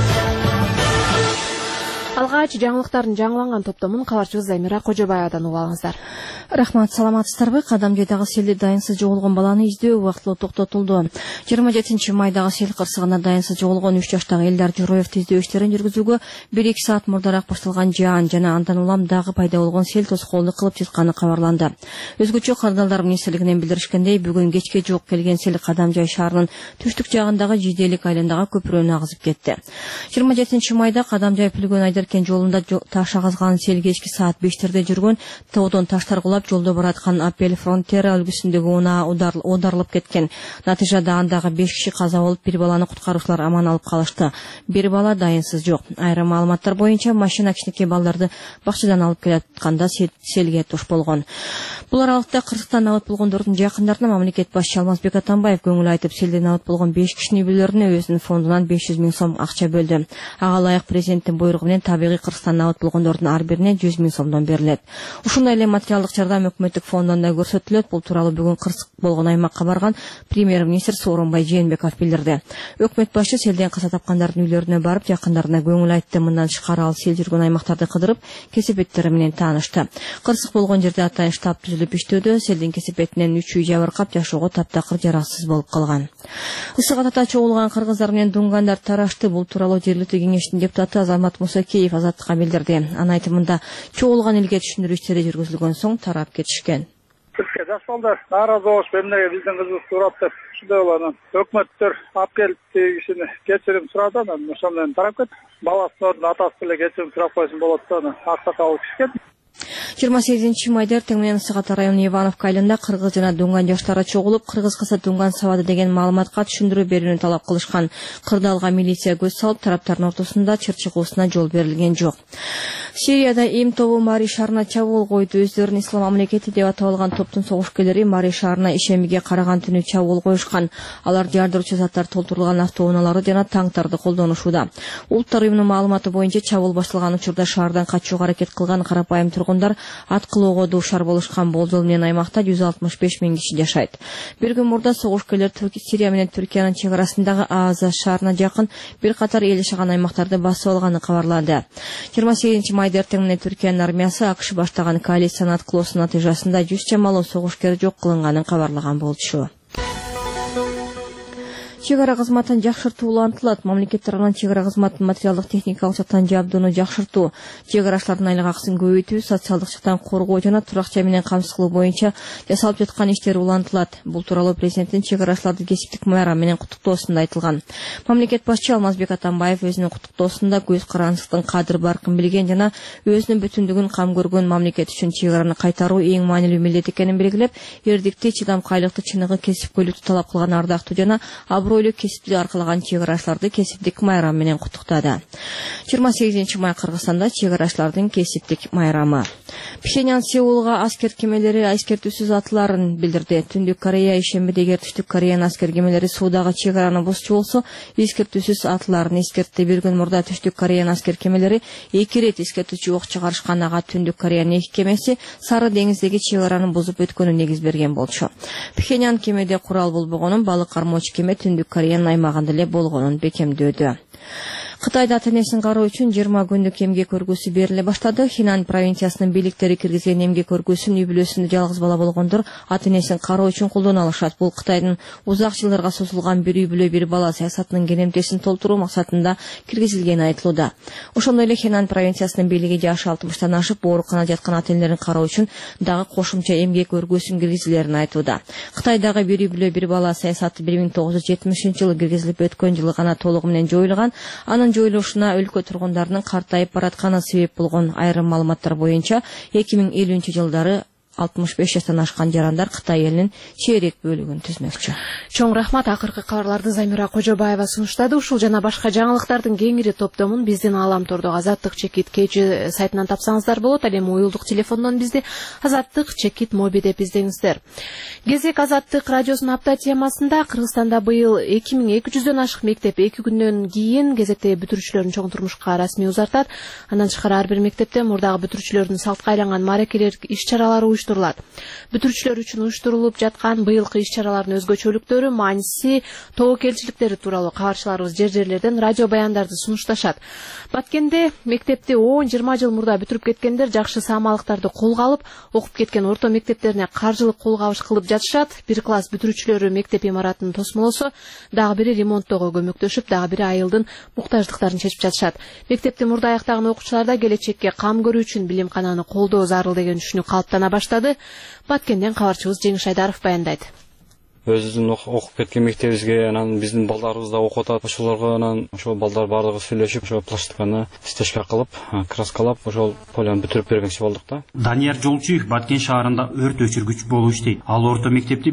Алгач жаңылыктардын жаңыланган топтомун кабарчыбыз Замира Кожобаевадан угуп алыңыздар. Рахмат, саламатсыздарбы? Кадам жайдагы селде дайынсыз жоголгон баланы издөө убактылуу токтотулду. 27 майдагы сел кырсыгына дайынсыз жоголгон 3 жаштагы Элдар Журоевди издөө иштерин жүргүзүүгө 1-2 саат мурдараак башталган жаан жана андан улам дагы пайда болгон сел тоскоолдук кылып жатканы кабарланды. Өзгөчө кардалдар министрлигинен билдиришкендей, бүгүн кечке жок келген сел Кадамжай шаарынын түштүк жагындагы Жиделик айландагы көпүрөнү агызып кетти. 27 майда Кадамжай Пүлгөн Айдаркен жолунда таш агызган сел кечки саат 5-терде жүргөн тоодон таштар жолдо бараткан Апель Фронтера үлгүсүндөгү унаа оодарылып кеткен. Натыйжада андагы 5 киши каза болуп, бир баланы куткаруучулар аман алып калышты. Бир бала дайынсыз жок. Айрым маалыматтар боюнча машина кичинекей балдарды бакчадан алып келатканда селге туш болгон. Бул аралыкта кырсыктан абат болгондордун жакындарына мамлекет башчы Алмазбек Атамбаев көңүл айтып, селден абат болгон 5 кишинин үй бүлөлөрүнө өзүнүн фондунан 500 000 сом акча бөлдү. Ага ылайык президенттин буйругу менен табигый кырсыктан абат болгондордун ар бирине 100 000 сомдон берилет. Ушундай эле материалдык жардам өкмөттүк фондунан да көрсөтүлөт. Бул тууралуу бүгүн кырсык болгон аймакка барган премьер-министр Сооронбай Жээнбеков билдирди. Өкмөт башы селден каза тапкандардын үйлөрүнө барып, жакындарына көңүл айтты. Мындан тышкары ал сел жүргөн аймактарды кыдырып, кесепеттери менен таанышты. Кырсык болгон жерде атайын штаб түзүлүп иштөөдө. Селдин кесепетинен 3 үй жабыркап, жашоого таптакыр жараксыз болуп калган. Ысык атата чогулган кыргыздар менен дуңгандар тарашты. Бул тууралуу жергиликтүү кеңештин депутаты Азамат Мусакеев Азаттыкка билдирди. Анын айтымында чогулган элге түшүндүрүү иштери жүргүзүлгөн соң тарап кетишкен. Бизге жаш балдар нааразы болуп, эмнеге биздин кызыбызды урап деп ушундай болгон. Өкмөттөр алып келип тиги кишини кечирим сурады, анан ошол менен тарап кетти. Баласынын ордуна атасы деле кечирим сурап койсун болот да, анан аксакал кишкен. 28 майда эртең менен Ысык Ата районунун Ивановка айылында кыргыз жана дуңган жаштары чогулуп, кыргыз кызы дуңган сабады деген маалыматка түшүндүрүү берүүнү талап кылышкан. Кырдаалга милиция көз салып, тараптардын ортосунда чыр-чыгуусуна жол берилген жок. Сирияда Им тобу Мари шаарына чабуул койду. Өздөрүн ислам мамлекети деп аталган топтун согушкерлери Мари шаарына ишемиге караган түнү чабуул коюшкан. Алар жардырчу заттар толтурулган автоунаалары жана танктарды колдонушууда. Улуттар уюмунун маалыматы боюнча чабуул башталган учурда шаардан качууга аракет кылган карапайым тургундар ат кылоого дуушар болушкан. Болжол менен аймакта 165 000 киши жашайт. Бир күн мурда согушкерлер Сирия менен Түркиянын чек арасындагы Ааза шаарына жакын бир катар эл жашаган аймактарды басып алганы кабарланды. 28 майда эртең менен Түркиянын армиясы АКШ баштаган коалициянын ат кылуусунун натыйжасында 100 чамалуу согушкер жок кылынганын кабарлаган болчу. Чек ара кызматын жакшыртуу улантылат. Мамлекет тарабынан чек ара кызматынын материалдык техникалык жактан жабдууну жакшыртуу, чек арачылардын айлык акысын көбөйтүү, социалдык жактан коргоо жана турак жай менен камсыз кылуу боюнча жасалып жаткан иштер улантылат. Бул тууралуу президенттин чек арачыларды кесиптик майрам менен куттуктоосунда айтылган. Мамлекет башчы Алмазбек Атамбаев өзүнүн куттуктоосунда көз карандыктын кадыр баркын билген жана өзүнүн бүтүндүгүн кам көргөн мамлекет үчүн чек араны кайтаруу эң маанилүү милдет экенин белгилеп, эрдикти, чыдамкайлыкты, чыныгы, кесипкөйлүктү талап кылган ардактуу жана аброй Ошондой эле кесипти аркалаган чек арачыларды кесиптик майрам менен куттуктады. 28 май Кыргызстанда чек арачылардын кесиптик майрамы. Пхеньян Сеулга аскер кемелери эскертүүсүз атыларын билдирди. Түндүк Корея ишембиде эгер Түштүк Кореянын аскер кемелери суудагы чек араны бузчу болсо, эскертүүсүз атыларын эскертти. Bir gün murda Түштүк Кореянын аскер кемелери 2 рет эскертүүчү ок чыгарышкан. Ага Түндүк Кореянын 2 кемеси Сары деңиздеги чек араны бузуп өткөнүн негиз берген болчу. Пхеньян кемеде курал болбогонун, балык кармоочу кеме Түндүк Кореянын аймагында эле болгонун бекемдөөдү. Кытайда ата-энесин кароо үчүн 20 күндүк эмгек көргөсү бериле баштады. Хинан провинциясынын бийликтери киргизген эмгек көргөсүн үй бүлөсүндө жалгыз бала болгондор ата-энесин кароо үчүн колдоно алышат. Бул Кытайдын узак жылдарга созулган бир үй бүлө бир бала саясатынын кенемтесин толтуруу максатында киргизилгени айтылууда. Ошондой эле Хинан провинциясынын бийлиги жашы 60-тан ашып ооруканада жаткан ата-энелерин кароо үчүн дагы кошумча эмгек көргөсүн киргизилерин айтууда. Кытайдагы бир үй бүлө бир бала саясаты 1970-жылы киргизилип өткөн жылы гана толугу менен жоюлган. Анын жоюлушуна өлкө тургундарынын картайып баратканы себеп болгон. Айрым маалыматтар боюнча 2050-жылдары 65 жаштан ашкан жарандар Кытай элинин чейрек бөлүгүн түзмөкчү. Чоң рахмат. Акыркы кабарларды Замира Кожобаева сунуштады. Ушул жана башка жаңылыктардын кеңири топтомун биздин Ааламтордогу Азаттык чекит KG сайтынан тапсаңыздар болот. Ал эми уюлдук телефондон бизди Азаттык чекит моби деп издеңиздер. Кезек Азаттык радиосунун апта темасында Кыргызстанда быйыл 2200дөн ашык мектеп 2 күндөн кийин кезектеги бүтүрүүчүлөрүн чоң турмушка расмий узартат. Андан тышкары ар бир мектепте мурдагы бүтүрүүчүлөрдүн салтка айланган мааракелер иш-чаралары Бүтүрүүчүлөр үчүн уюштурулуп жаткан быйылкы иш-чаралардын өзгөчөлүктөрү, мааниси, тобокелчиликтери тууралуу кабарчыларыбыз жер-жерлерден радио баяндарды сунушташат. Баткенде мектепти 10-20 жыл мурда бүтүрүп кеткендер жакшы саамалыктарды колго алып, окуп кеткен орто мектептерине каржылык колгабыш кылып жатышат. Бир класс бүтүрүүчүлөрү мектеп имаратын тосмолосо, дагы бири ремонттоого көмөктөшүп, дагы бири айылдын муктаждыктарын чечип жатышат. Мектепти мурда аяктаган окуучулар да келечекке кам көрүү үчүн билимкананы колдоо зарыл деген түшүнүк калыптана баштады. Баткенден кабарчыбыз Жеңиш Айдаров баяндайт. Өзүбүздүн окуп кеткен мектебибизге анан биздин балдарыбыз да окуп атат. Ошолорго анан ошол балдар бардыгы сүйлөшүп, ошо пластиканы стежка кылып, краскалап, ошол поляны бүтүрүп бергенчи болдук да. Данияр Жолчуев Баткен шаарында өрт өчүргүч болуп иштейт. Ал орто мектепти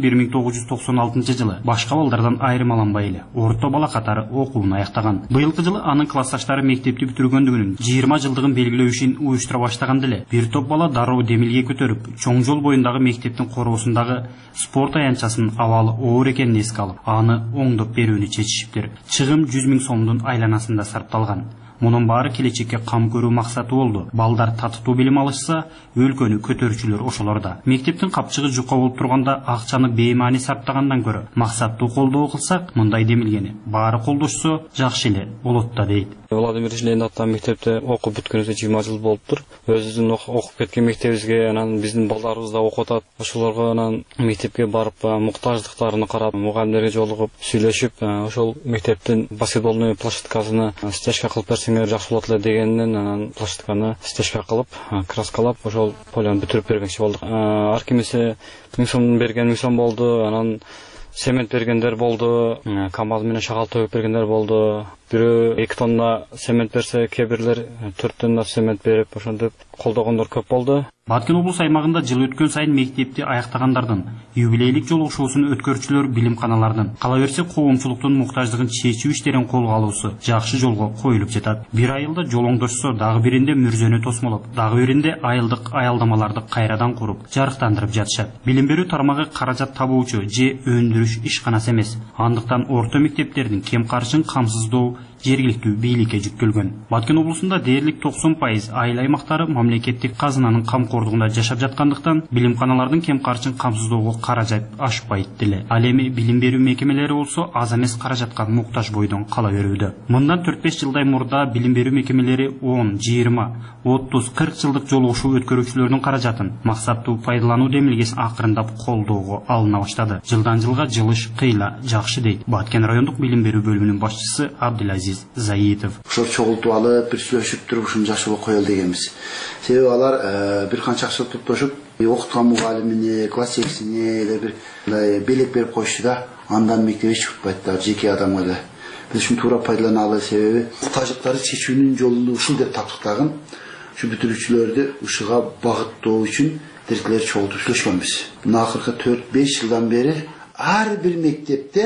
1996-жылы башка балдардан айырмаланбай эле орто бала катары окуун аяктаган. Быйылкы жылы анын классташтары мектепти бүтүргөндүгүнүн 20 жылдыгын белгилөө ишин уюштура баштаганда эле бир топ бала дароо демилге көтөрүп, чоң жол боюндагы мектептин короосундагы спорт аянтчасын оор экенин эске алып, аны оңдоп берүүнү чечишиптир. Чыгым 100 000 сомдун айланасында сарпталган. Мунун баары келечекке кам көрүү максаты болду. Балдар татыктуу билим алышса, өлкөнү көтөрүүчүлөр ошолорда. Мектептин капчыгы жука болуп турганда акчаны беймани сарптагандан көрө, максаттуу колдоо кылсак, мындай демилгени баары колдошсо жакшы эле болот да дейт. Владимир Ленин аттаган мектепте окуп бүткөнүбүзгө 20 жыл болуптур. Өзүбүздүн окуп кеткен мектебибизге анан биздин балдарыбыз да окуп атат. Ошолорго анан мектепке барып, муктаждыктарын карап, мугалимдерге жолугуп, сүйлөшүп, ошол мектептин баскетбольный площадкасына стежка кылып берсеңер жакшы болот эле дегенинен анан площадканы стежка кылып, краскалап, ошол поляны бүтүрүп бергенчи болдук. Ар кимисе 1000 сом берген 1000 сом болду, анан цемент бергендер болду, КамАЗ менен шагал төгүп бергендер болду. Бирөө 2 тонна цемент берсе, кээ бирлер 4 тонна цемент берип, ошентип колдогондор көп болду. Баткен облус аймагында жыл өткөн сайын мектепти аяктагандардын юбилейлик жолугушуусун өткөрүүчүлөр билимканалардын, кала берсе коомчулуктун муктаждыгын чечүү иштерин колго алуусу жакшы жолго коюлуп жатат. Бир айылда жол оңдошсо, дагы биринде мүрзөнү тосмолоп, дагы биринде айылдык аялдамаларды кайрадан куруп, жарыктандырып жатышат. Билим берүү тармагы каражат табуучу же өндүрүш ишканасы эмес. Андыктан орто мектептердин кем карышын камсыздоо жергиликтүү бийликке жүктөлгөн. Баткен облусунда дээрлик 90% айыл аймактары мамлекеттик казынанын камкордугунда жашап жаткандыктан билимканалардын кем карышын камсыздоого каражат ашпайт деле. Ал эми билим берүү мекемелери болсо аз эмес каражатка муктаж бойдон кала берүүдө. Мындан 4-5 жылдай мурда билим берүү мекемелери 10, 20, 30, 40 жылдык жолугушуу өткөрүүчүлөрдүн каражатын максаттуу пайдалануу демилгесин акырындап колдоого алына баштады. Жылдан жылга жылыш кыйла жакшы дейт Баткен райондук билим берүү бөлүмүнүн башчысы Абдулазиз Заитов. Ошол чогултуп алып, бир сүйлөшүп туруп ушуну жакшы болуп коелу дегенбиз. Себеби алар бир канча акча топтошуп, окуткан мугалимине, классиксине эле бир белек берип коюшту да, андан мектеп эч бүтпөйт да, жеке адамга да. Биз ушуну туура пайдаланалы, себеби муктаждыктарды чечүүнүн жолу ушул деп таптык дагы. Ушу бүтүрүүчүлөрдү ушуга багыттоо үчүн тиркелер чогултуп сүйлөшкөнбүз. Мына акыркы 4-5 жылдан бери ар бир мектепте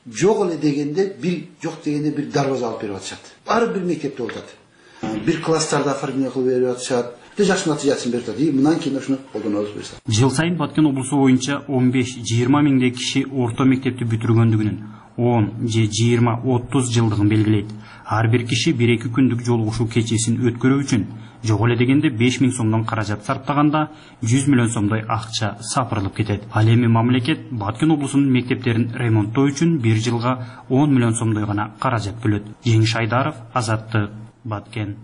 жок эле дегенде жок дегенде бир дарбаза алып берип атышат. Ар бир мектепте болуп атат. Бир класстарда оформление кылып берип атышат. Жакшы натыйжасын берип атат. Мындан кийин ушуну колдонобуз буюрса. Жыл сайын Баткен облусу боюнча 15-20 миңдей киши орто мектепти бүтүргөндүгүнүн 10 же 20-30 жылдыгын белгилейт. Ар бир киши 1-2 күндүк жолугушуу кечесин өткөрүү үчүн жок эле дегенде 5 миң сомдон каражат сарптаганда 100 миллион сомдой акча сапырылып кетет. Ал эми мамлекет Баткен облусунун мектептерин ремонттоо үчүн 1 жылга 10 миллион сомдой гана каражат бөлөт. Жеңиш Айдаров, Азаттык, Баткен.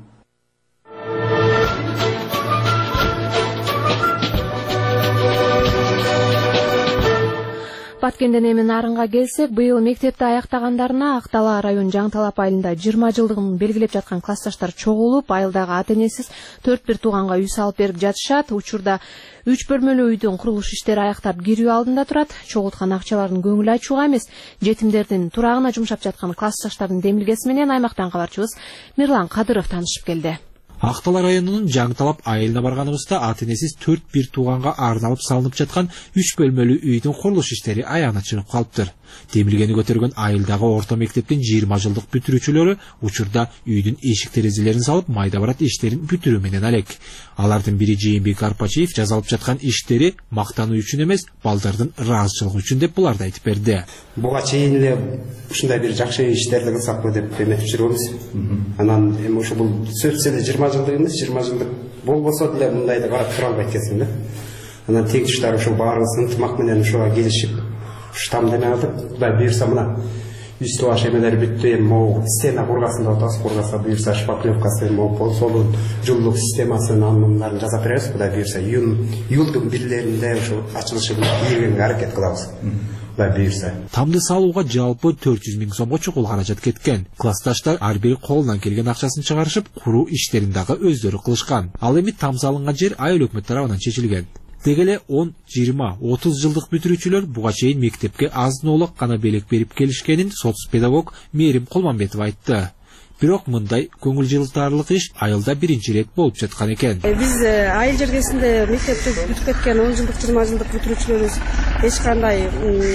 Баткенден эми нарынга келсек, быйыл мектепти аяктагандарына Ак Талаа район Жаңы Талап айылында 20 жылдыгын белгилеп жаткан классташтар чогулуп, айылдагы ата-энесиз 4-1 тууганга үй салып берип жатышат. Учурда 3 бөлмөлүү үйдүн курулуш иштери аяктап кирүү алдында турат. Чогулткан акчалардын көңүл ачууга эмес, жетимдердин турагына жумшап жаткан классташтардын демилгеси менен аймактан кабарчыбыз Мирлан Кадыров таанышып келди. Ак Талаа районунун Жаңы Талап айылына барганыбызда ата-энесиз 4-1 тууганга арналып салынып жаткан 3 бөлмөлүү үйдүн курулуш иштери аягына чыгып калыптыр. Демилгени көтөргөн айылдагы орто мектептин 20 жылдык бүтүрүүчүлөрү учурда үйдүн эшик терезелерин салып, майда барат иштерин бүтүрүү менен алек. Алардын бири Жээнбек Арпачиев жазалып жаткан иштери мактануу үчүн эмес, балдардын ыраазычылыгы үчүн деп буларды айтып берди. Буга чейин эле ушундай бир жакшы иштерди кылсакпы деп эметип жүрөбүз. Анан эми ушу бул сөзсүз эле 20 жылдык эмес, 20 жылдык болбосо деле мындайды карап тура албайт экенсиң да. Анан тегиштер ушу баарыбыз ынтымак менен ушуга келишип, штам деме атып, Кудай буйрса мына үстү баш эмелер бүттү, эми могу стена кургасын деп атабыз, кургаса буйрса шпаклевкасы, могу полсолун, жылуулук системасын, анындарын жасап беребиз. Кудай буйрса июлдун бирлеринде ушу ачылышы ийгенге аракет кылабыз. Кудай буйрса. Тамды салууга жалпы 400 миң сомго чукул каражат кеткен. Классташтар ар бири колунан келген акчасын чыгарышып, куруу иштерин дагы өздөрү кылышкан. Ал эми там салынган жер айыл өкмөт тарабынан чечилген. Дегеле 10, 20, 30 жылдык бүтүрүүчүлөр буга чейин мектепке азын-оолак гана белек берип келишкенин соц-педагог Мээрим Кулманбетов айтты. Бирок мындай көңүл жылтарлык иш айылда биринчи рет болуп жаткан экен. Биз айыл жергесинде мектепти бүтүп кеткен 10 жылдык, 20 жылдык бүтүрүүчүлөрүбүз эч кандай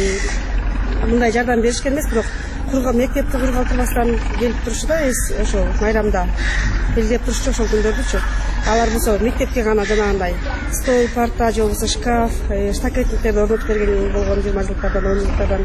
мындай жардам беришкен эмес, бирок мектепти кургалтырбастан келип турчу да, ошо майрамда белгилеп турчу ошол күндөрдүчү. Алар болсо мектепке гана жанагындай стол, парта же болбосо шкаф, штакетниктерди орнотуп берген болгон 20 жылдыктардан, 10 жылдыктардан.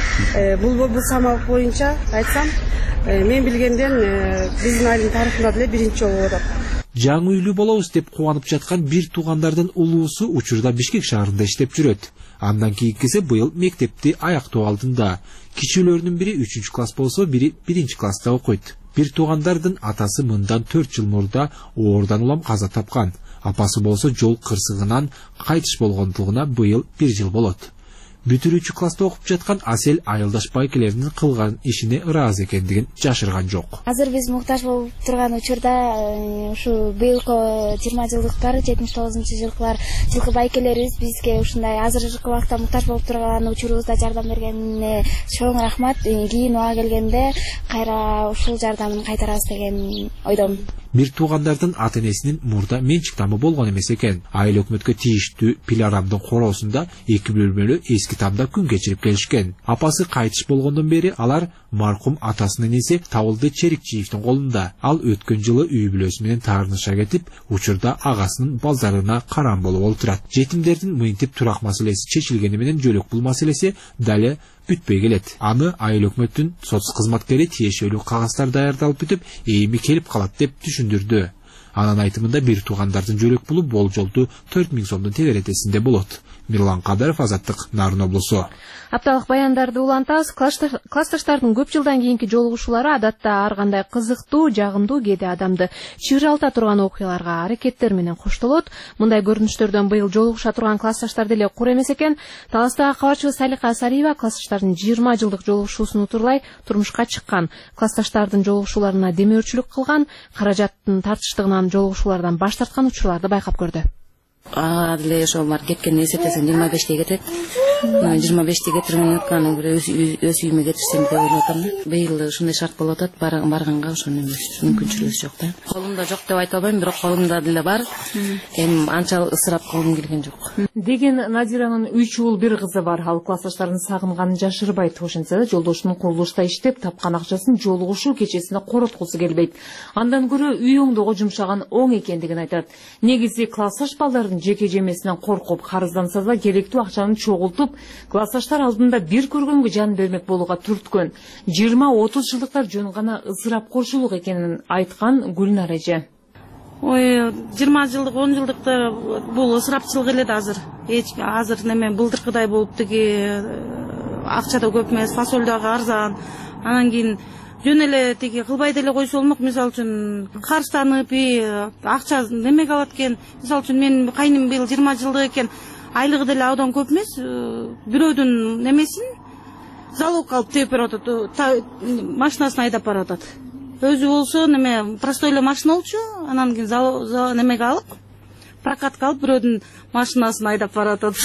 Бул самалык боюнча айтсам, мен билгенден биздин айылдын тарыхында деле биринчи жолу болуп атат. Жаңы үйлүү болобуз деп кубанып жаткан бир туугандардын улуусу учурда Бишкек шаарында иштеп жүрөт. Андан кийинкиси быйыл мектепти аяктоо алдында. Кичүүлөрүнүн бири 3-класс болсо, бири 1-класста окуйт. Бир туугандардын атасы мындан 4 жыл мурда оордан улам каза тапкан. Апасы болсо жол кырсыгынан кайтыш болгондугуна быйыл 1 жыл болот. Бүтүрүүчү класста окуп жаткан Асел айылдаш байкелеринин кылган ишине ыраазы экендигин жашырган жок. Азыр биз муктаж болуп турган учурда ушу быйылкы 20 жылдыктар, 79-жылкылар жылкы байкелерибиз бизге ушундай азыркы убакта муктаж болуп турган учурубузда жардам бергенине чоң рахмат. Кийин уга келгенде кайра ушул жардамын кайтарабыз деген ойдомун. Бир туугандардын ата-энесинин мурда менчик тамы болгон эмес экен. Айыл өкмөткө тийиштүү Пиларамдын короосунда 2 бөлмөлүү эски тамда күн кечирип келишкен. Апасы кайтыш болгондон бери алар маркум атасынын эси Табылды Черикчиевдин колунда. Ал өткөн жылы үй бүлөсү менен таарыныша кетип, учурда агасынын балдарына карам болуп олтурат. Жетимдердин мынтип турак маселеси чечилгени менен жөлөк бул маселеси дале бүтпөй келет. Аны айыл өкмөттүн соц кызматкери тиешелүү кагаздар даярдалып бүтүп, эми келип калат деп түшүндүрдү. Анын айтымында бир туугандардын жөлөк пулу болжолду 4 миң сомдун тегеретесинде болот. Мирлан Кадыров, Азаттык, Нарын облусу. Апталык баяндарды улантабыз. Классташтардын көп жылдан кийинки жолугушуулары адатта ар кандай кызыктуу, жагымдуу, кээде адамды чыйралта турган окуяларга, аракеттер менен коштолот. Мындай көрүнүштөрдөн быйыл жолугуша турган классташтар деле кур эмес экен. Таластагы кабарчыбыз Салика Асариева классташтардын 20 жылдык жолугушуусун утурлай турмушка чыккан. Классташтардын жолугушууларына демөөрчүлүк кылган, каражаттын тартыштыгынан жолугушуулардан баш тарткан учурларды байкап көрдү. Деле ошо кеткен эсептесең 25 кетет. 25-те кетирген анан өз үйүмө кетирсем деп ойлоп атам да. Быйыл ушундай шарт болуп атат, барганга ошону мүмкүнчүлүгүбүз жок да. Колумда жок деп айта албайм, бирок колумда деле бар. Эми анча ысырап кылгым келген жок. Деген Надиранын 3 уул 1 кызы бар. Ал классташтарын сагынганын жашырбайт. Ошентсе да жолдошунун курулушта иштеп тапкан акчасын жолугушуу кечесине короткусу келбейт. Андан көрө үй оңдоого жумшаган оң экендигин айтат. Негизи классташ балдардын жеке жемесинен коркуп, карызданса да керектүү акчаны чогултуп, классташтар алдында бир көргөнгө жан бермек болууга түрткөн. 20-30 жылдыктар жөн гана ысырапкорчулук экенин айткан Гүлнар эже. 20 жылдык 10 жылдыктар бул ысырапчылык эле да азыр. Азыр неме былтыркыдай болуп тиги акча да көп эмес, фасоль дагы арзан. Анан кийин жөн эле тиги кылбай деле койсо болмок. Мисалы үчүн карызданып, акча немеге алат экен. Мисалы үчүн менин кайным быйыл 20 жылдык экен. Айлыгы деле абдан көп эмес. Бирөөдүн немесин залог алып тээп берип атат, машинасын айдап барып атат. Өзү болсо неме простой эле машина болчу, анан кийин немеге алып, прокатка алып бирөөдүн машинасын айдап барып атат.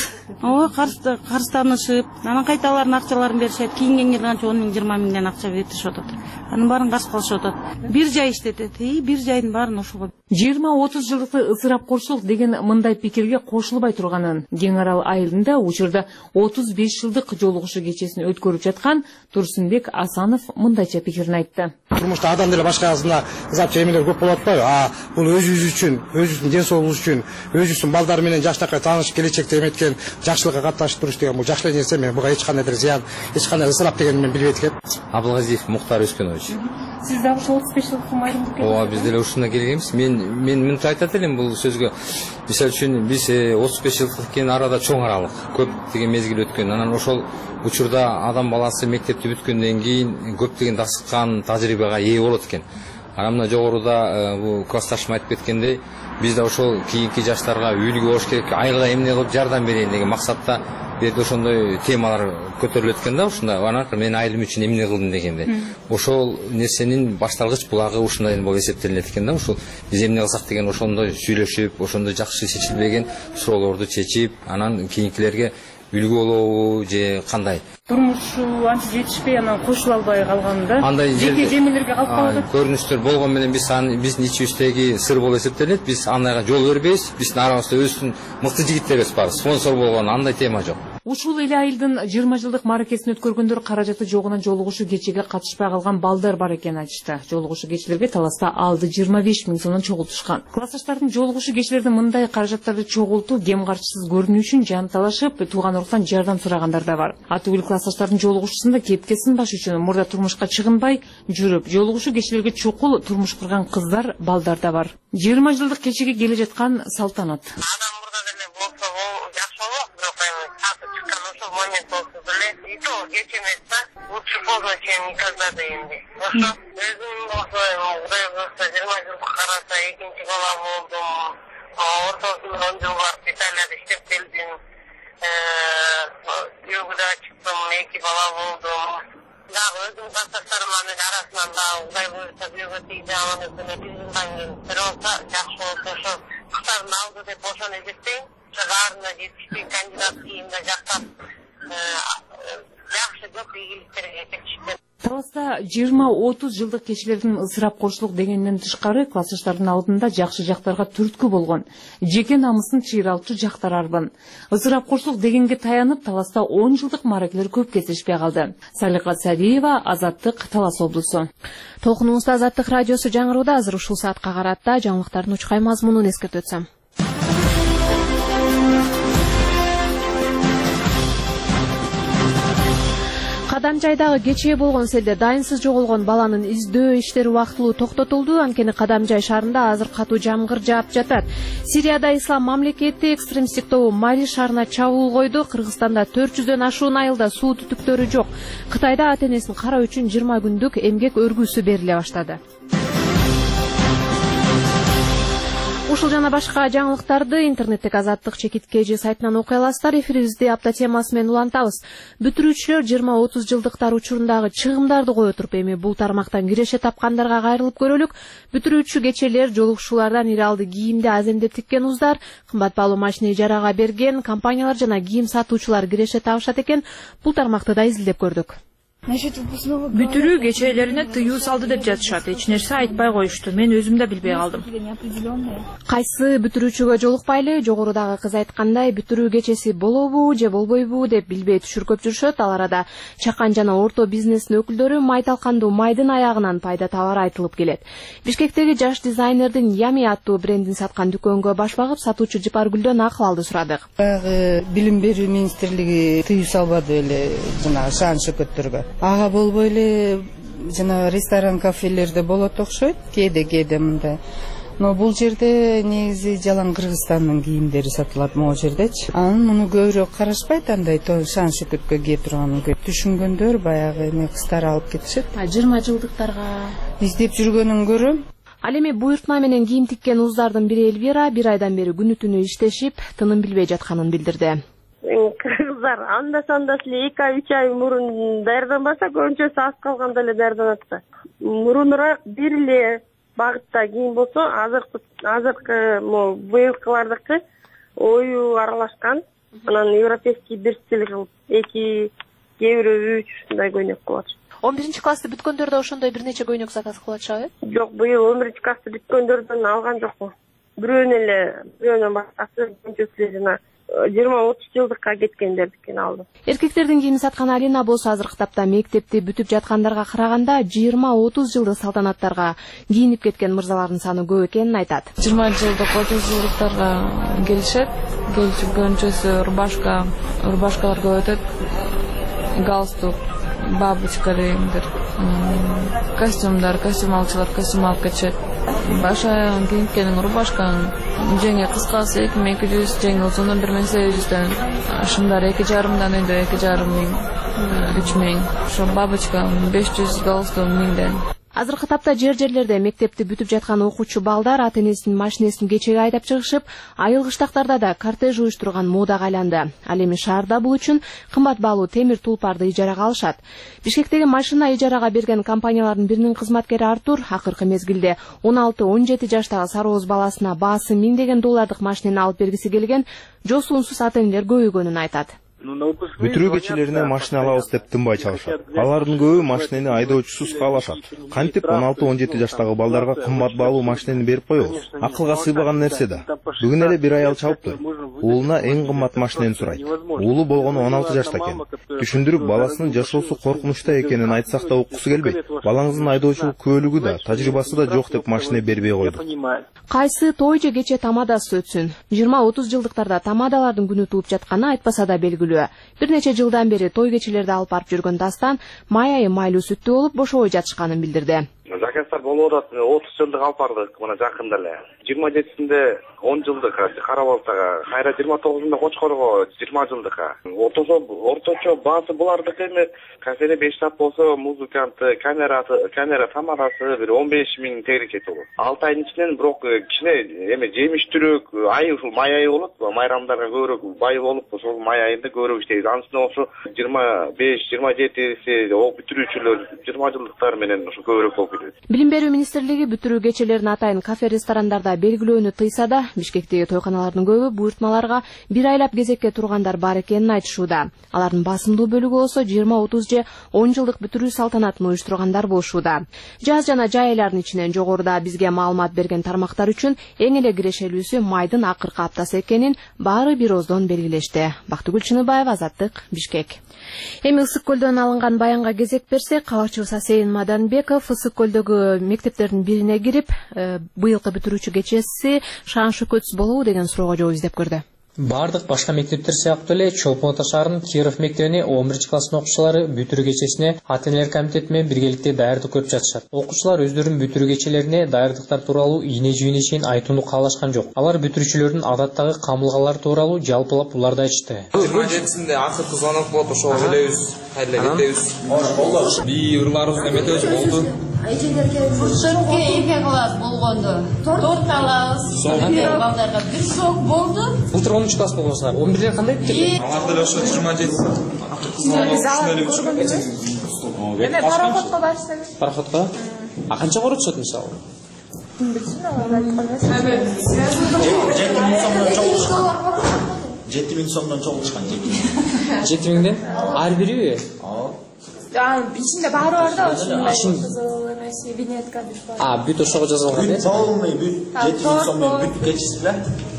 Карызданышып, анан кайталарын акчаларын беришет. Кийинген келе канча 10 000, 20 000 акча беришип атат. Анын баарын карыз кылышып атат. Бир жай иштетет, бир жайдын баарын ошого. 20-30 жылдыкты ысырапкорчулук деген мындай пикирге кошулбай турганын Кеңарал айылында учурда 35 жылдык жолугушуу кечесин өткөрүп жаткан Турсунбек Асанов мындайча пикирин айтты. Турмушта адам деле башкасына запча эмелер көп болот атпайбы? Бул өзүбүз үчүн, өзүбүздүн ден соолугубуз үчүн, өзүбүздүн балдар менен жаштакка тааныш, келечекте эметкен жакшылыкка катташып туруш деген бул жакшы нерсе. Мен буга эч кандай зыян, эч кандай ысырап дегенди мен билбейт экем. Абылгазиев Муктар Өскенович. Сиз дагы 35 жылдык майрымдык келдиңиз. Ооба, биз деле ушуна келгенбиз. Мен мынтип айтат элем бул сөзгө. Мисалы үчүн биз 35 жылдык экен, арада чоң аралык, көп деген мезгил өткөн. Анан ошол учурда адам баласы мектепти бүткөндөн кийин көптөгөн дасыккан тажрыйбага ээ болот экен. Анан мына жогоруда бул классташым айтып кеткендей, биз да ошол кийинки жаштарга үлгү болуш керек, айылга эмне кылып жардам берейин деген максатта бирде ошондой темалар көтөрүлөт экен да. Ушунда анан мен айылым үчүн эмне кылдым дегенде. Ошол нерсенин башталгыч булагы ушундай болуп эсептелет экен да. Ушул биз эмне кылсак деген ошондой сүйлөшүп, ошондой жакшы чечилбеген суроолорду чечип, анан кийинкилерге үлгү болобу же кандай? Турмушу анча жетишпей, анан кошула албай калганда жеке жемелерге калып калат. Көрүнүштөр болгон менен биздин ичибиздеги сыр болуп эсептелет. Биз андайга жол бербейбиз. Биздин арабызда өзүбүздүн мыкты жигиттерибиз бар. Спонсор болгон андай тема жок. Ушул эле айылдын 20 жылдык мааракесин өткөргөндөр каражаты жогунан жолугушуу кечеге катышпай калган балдар бар экенин айтышты. Жолугушуу кечелерге таласта алды 25 000 сомдон чогултушкан. Классташтардын жолугушуу кечелердин мындай каражаттарды чогултуу кем карчысыз көрүнүү үчүн жанталашып, тууган уруктан жардам сурагандар да бар. Атүгүл классташтардын жолугушуусунда кепке сынбаш үчүн мурда турмушка чыгынбай жүрүп, жолугушуу кечелерге чукул турмуш курган кыздар, балдар да бар. 20 жылдык кечеге келе жаткан салтанат. Дети места лучше поздно, чем никогда дейинди. Ошо өзүм болсо Кудай буюрса 20 жылдык караса экинчи бала болдум. Ортосунда 10 жыл барып Италияда иштеп келдим. Күйөөгө чыктым, 2 бала болдум. Дагы өзүм классташтарымдын арасынан да Кудай буюрса күйөөгө тийди, анан өкүнө 1 жылдан кийин бир болсо жакшы болсо ошо кыздардын алды деп ошону эсептейм. Ошо баарына жетиштүү кандидат кийимде жактап жакшы көп ийгиликтерге жетишти. Таласта 20-30 жылдык кечелердин ысырапкорчулук дегенден тышкары классташтардын алдында жакшы жактарга түрткү болгон. Жеке намысын чыйралчу жактар арбын. Ысырапкорчулук дегенге таянып, Таласта 10 жылдык мааракелер көп кездешпей калды. Салика Сариева, Азаттык, Талас облусу. Толкунуңузда Азаттык радиосу жаңырууда. Азыр ушул саатка карата жаңылыктардын учкай мазмунун эскертип өтсөм. Кадамжайдагы кечээ болгон селде дайынсыз жоголгон баланын издөө иштери убактылуу токтотулду. Анткени Кадамжай шаарында азыр катуу жамгыр жаап жатат. Сирияда ислам мамлекети экстремисттик тобу Мари шаарына чабуул койду. Кыргызстанда 400дөн ашуун айылда суу түтүктөрү жок. Кытайда ата-энесин кароо үчүн 20 күндүк эмгек өргүүсү бериле баштады. Ушул жана башка жаңылыктарды интернеттеги Азаттык чекиткежи сайтынан окуй аласыздар. Эфирибизди апта темасы менен улантабыз. Бүтүрүүчүлөр 20-30 жылдыктар учурундагы чыгымдарды кое туруп эми бул тармактан киреше тапкандарга кайрылып көрөлүк. Бүтүрүүчү кечелер жолугушуулардан иралды кийимди аземдеп тиккен уздар, кымбат баалуу машина ижарага берген компаниялар жана кийим сатуучулар киреше табышат экен. Бул тармакты да изилдеп көрдүк. Бүтүрүү кечелерине тыюу салды деп жатышат. Эч нерсе айтпай коюшту. Мен өзүм да билбей калдым. Кайсы бүтүрүүчүгө жолукпайлы, жогорудагы кыз айткандай, бүтүрүү кечеси болобу же болбойбу деп билбей түшүркөп жүрүшөт. Ал арада чакан жана орто бизнестин өкүлдөрү май талкандуу майдын аягынан пайда табары айтылып келет. Бишкектеги жаш дизайнердин Ями аттуу брендин саткан дүкөнгө баш багып, сатуучу Жипаргүлдөн акыбалды сурадык. Билим берүү министрлиги тыюу салбады эле жанагы шаан шөкөттөргө. Ага болбой эле жана ресторан, кафелерде болот окшойт, кээде мындай. Но бул жерде негизи жалаң Кыргызстандын кийимдери сатылат могу жердечи. Анын муну көбүрөөк карашпайт, андай шаан шөкөткө кие турганын түшүнгөндөр баягы эме кыздар алып кетишет. 20 жылдыктарга издеп жүргөнүн көрөм. Ал эми буйртма менен кийим тиккен уздардын бири Элвира бир айдан бери күнү түнү иштешип, тынын билбей жатканын билдирди. Кыргыздар анда-санда эле 2-3 ай мурун даярданбаса, көбүнчөсү аз калганда эле даярданат да. Мурунураак бир эле багытта кийим болсо, азыркы быйылкылардыкы ою аралашкан. Анан европейский бир стиль кылып, 2, кээ бирөө 3 ушундай көйнөк кылат. 11-классты бүткөндөр да ошондой бир нече көйнөк заказ кылышабы? Жок, быйыл 11-классты бүткөндөрдөн алган жокмун. Бирөөнөн башкасы көбүнчөсү жана 20-30 жылдыкка кеткендердикин алды. Эркектердин кийим саткан Алина болсо азыркы тапта мектепти бүтүп жаткандарга караганда 20-30 жылдык салтанаттарга кийинип кеткен мырзалардын саны көп экенин айтат. 20 жылдык, 30 жылдыктарга келишет. Келишип көбүнчөсү рубашкалар көп өтөт. Галстук, бабочка дегендер. Костюм алчылар костюм алып кетишет. Баша кийинткенин рубашканын жеңи кыскасы 2200, жеңи узуну 1800дөн, шымдар 2,5 өйдө 2,5 3000, ошо бабочка 500, галстук 1000ден. Азыркы тапта жерлерде мектепти бүтүп жаткан окуучу балдар ата-энесинин машинесин кечеге айдап чыгышып, айыл кыштактарда да кортеж уюштурган модага айланды. Ал эми шаарда бул үчүн кымбат баалуу темир тулпарды ижарага алышат. Бишкектеги машина ижарага берген компаниялардын биринин кызматкери Артур акыркы мезгилде 16-17 жаштагы сарооз баласына баасы $1000 машинени алып бергиси келген жосуунсуз ата-энелер көбөйгөнүн айтат. Бүтүрүү кечелерине машина алабыз деп тынбай чалышат. Алардын көбү машинени айдоочусуз каалашат. Кантип 16-17 жаштагы балдарга кымбат баалуу машинени берип коебуз? Акылга сыйбаган нерсе да. Бүгүн эле бир аял чалыптыр. Уулуна эң кымбат машинени сурайт. Уулу болгону 16 жашта экен. Түшүндүрүп, баласынын жашоосу коркунучта экенин айтсак да уккусу келбейт. Балаңыздын айдоочулук күбөлүгү да, тажрыйбасы да жок деп машина бербей койдук. Кайсы той же кече тамадасы өтсүн. 20-30 жылдыктарда тамадалардын күнү тууп жатканы айтпаса да белгилүү. Бир нече жылдан бери той кечелерди алып барып жүргөн Дастан май айы майлуу сүттүү болуп бошобой жатышканын билдирди. Заказдар болуп атат, 30 жылдык алып бардык мына жакында эле. 27-синде 10 жылдык Карабалтага, кайра 29-сунда Кочкорго 20 жылдыкка. Орточо баасы булардыкы эми кафеде 5 саат болсо, музыканты, камера тамадасы бир 15 000 тегерек болот. 6 айдын ичинен бирок кичине эми жемиштүүрөөк ай ушул май айы болот. Майрамдарга көбүрөөк бай болуп, ошол май айында көбүрөөк иштейбиз. Анысында ошо 25-27си бүтүрүүчүлөр 20 жылдыктар менен ошо көбүрөөк болуп кетет. Билим берүү министрлиги бүтүрүү кечелерин атайын кафе ресторандарда белгилөөнү тыйса да, Бишкектеги тойканалардын көбү буйртмаларга бир айлап кезекке тургандар бар экенин айтышууда. Алардын басымдуу бөлүгү болсо 20-30 же 10 жылдык бүтүрүү салтанатын уюштургандар болушууда. Жаз жана жай айлардын ичинен жогоруда бизге маалымат берген тармактар үчүн эң эле кирешелүүсү майдын акыркы аптасы экенин баары бир ооздон белгилешти. Бактыгүл Чыныбаева, Азаттык, Бишкек. Эми Ысык көлдөн алынган баянга кезек берсек, кабарчыбыз Асейин Маданбеков Ысык көлдөгү мектептердин бирине кирип, быйылкы бүтүрүүчү кечеси шаан шөкөтсүз болобу деген суроого жооп издеп көрдү. Бардык башка мектептер сыяктуу эле Чолпон Ата шаарынын Киров мектебине 11-класстын окуучулары бүтүрүү кечесине ата-энелер комитети менен биргеликте даярдык көрүп жатышат. Окуучулар өздөрүнүн бүтүрүү кечелерине даярдыктар тууралуу ийне-жүйүнө чейин айтууну каалашкан жок. Алар бүтүрүүчүлөрдүн адаттагы камылгалары тууралуу жалпылап уларды айтышты. 27-синде акыркы звонок болуп, ошого билебиз, кайра кетебиз. Бий ырларыбызды эметебиз, болду. Фуршетке 2 класс болгондо торт алабыз. Балдарга бир сок болду. Былтыр 10 класс болгонсуңар. 11ден кандай бүттүр? Аларда эле ошо 27 Эме пароходко барсаңыз. Пароходко? А канча коротушат мисалы? 7000 сомдон чогуу чыккан. 7000ден? Ар бириби? İçinde bari orada olsun. Kızıl emesi, vinyetka bir falan. Büt ошого жазылган Бүт толный бүт 7000 сомдон бүт кечисиле.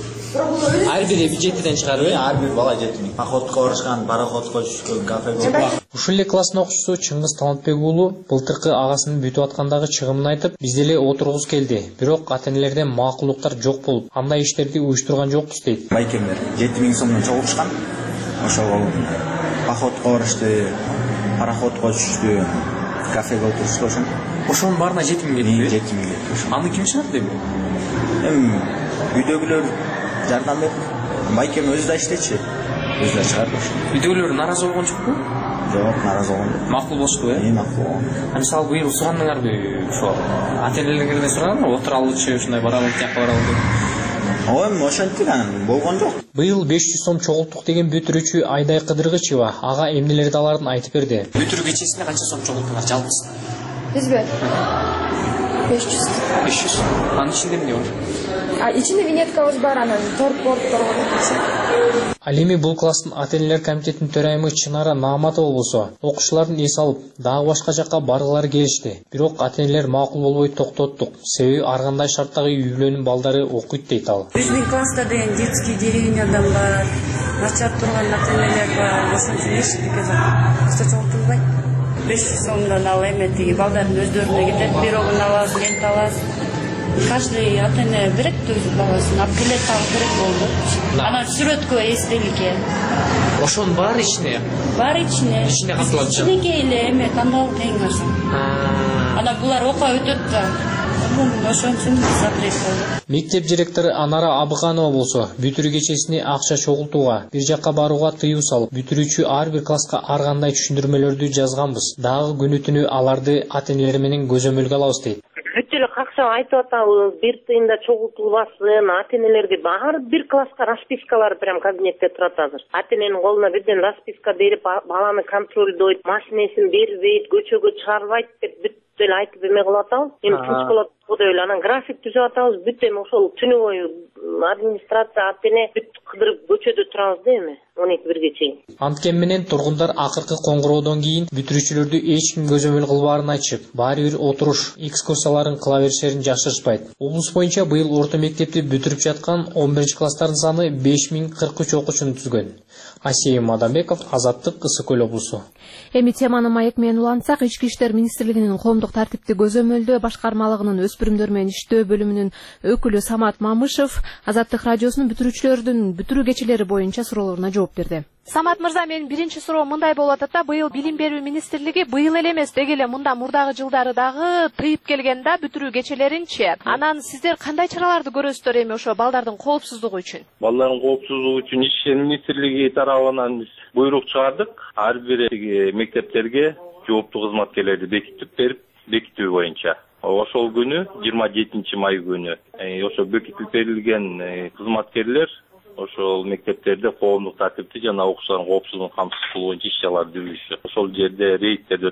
Ар бири бюджеттен чыгарбы? Ар бир бала 7000. Походко барышкан, пароходко түшкөн, кафеге. Ушул эле класстын окуучусу Чыңгыз Талантбек уулу былтыркы агасынын бүтүп аткандагы чыгымын айтып, бизде эле отургуз келди. Бирок ата-энелерден макулдуктар жок болуп, андай иштерди уюштурган жокпуз дейт. Байкемдер 7000 сомдон чогуу чыккан. Ошол походко барышты, пароходко түштү, кафеге отурушту ошон. Ошонун баарына 7000 келди. 7000 келди. Аны ким чыгарды эми? Үйдөгүлөр жардам берип, байкем өзү да иштечи. Өзү да чыгарды. Үйдөгүлөр наразы болгон жокпу? Жок, наразы болгон жок. Макул болушту, макул болгон. Мисалы быйыл сурандыңарбы ошо ата-энелерден сурадыңарбы? Отуралычы, ушундай баралык, жакка баралык. Ошентип болгон жок. Быйыл 500 сом чогулттук деген бүтүрүүчү Айдай Кыдыргычева ага эмнелерди аларын айтып берди. Бүтүрүү кечесине канча сом чогулттуңар жалпысы? Бизбе? 500. 500. Анын ичинде эмне бар? İçinde vinyetkabız бар, анан торт болуп турган. Ал эми бул класстын ата-энелер комитетинин төрайымы Чынара Нааматова болсо, окуучулардын эс алып, дагы башка жакка баргылары келишти. Бирок ата-энелер макул болбой токтоттук. Себеби ар кандай шарттагы үй бүлөнүн балдары окуйт дейт ал. Биздин класста деген детский деревнядан бар, начар турган ата-энелер бар, ошон үчүн эч бирке жок. Акча чогултулбайт. 500 сомдон ал эме тиги балдардын өздөрүнө кетет, бирогун алабыз, лент алабыз. Каждый ата-эне берет өз баласын, алып келет, алып керек болду. Анан сүрөткө эстеликке. Ошонун баары ичине? Баары ичине. Ичине катылат жок. Ичинеге эле эме тандалып тең нерсе. Анан булар окуп өтөт да. Ошон үчүн запрет болду. Мектеп директору Анара Абыканова болсо, бүтүрүү кечесине акча чогултууга, бир жакка барууга тыюу салып, бүтүрүүчү ар бир класска ар кандай түшүндүрмөлөрдү жазганбыз. Дагы күнү түнү аларды ата-энелер менен көзөмөлгө алабыз дейт. Бүт эле какча айтып атабыз, бир тыйын да чогултулбасын, ата-энелерге баары бир класска распискалар прям кабинетте турат азыр. Ата-эненин колуна бирден расписка берип, баланы контролдойт, машинесин бербейт, көчөгө чыгарбайт деп бүт эле айтып эме кылып атабыз. Эми тыныч болот деп эле анан график түзүп атабыз. Бүт эми ошол түнү бою администрация ата-эне бүт кыдырып көчөдө турабыз да эми 12-1ге чейин. Анткени менен тургундар акыркы коңгуроодон кийин бүтүрүүчүлөрдү эч ким көзөмөл кылбаарын айтышып, баары бир отуруш, экскурсияларын кыла беришерин жашырышпайт. Облус боюнча быйыл орто мектепти бүтүрүп жаткан 11-класстардын саны 5043 окуучуну түзгөн. Асейим Мадамбеков, Азаттык, Ысык-Көл облусу. Эми теманы маек менен улантсак, Ички иштер министрлигинин коомдук тартипти көзөмөлдөө башкармалыгынын өспүрүмдөр менен иштөө бөлүмүнүн өкүлү Самат Мамышев Азаттык радиосунун бүтүрүүчүлөрдүн бүтүрүү кечелери боюнча суроолоруна жооп берди. Самат мырза, менин биринчи суроо мындай болуп атат да, быйыл билим берүү министрлиги быйыл эле эмес, деги эле мындан мурдагы жылдары дагы тыйып келген да бүтүрүү кечелеринчи. Анан сиздер кандай чараларды көрөсүздөр эми ошо балдардын коопсуздугу үчүн? Балдардын коопсуздугу үчүн Ички иштер министрлиги тарабынан биз буйрук чыгардык. Ар бир мектептерге жооптуу кызматкерлерди бекитүү боюнча. Ошол күнү 27 май күнү ошо бекитип берилген кызматкерлер ошол мектептерде коомдук тартипти жана окуучулардын коопсуздугун камсыз кылуу боюнча иш-чаралар жүргүзүшөт. Ошол жерде рейдтерди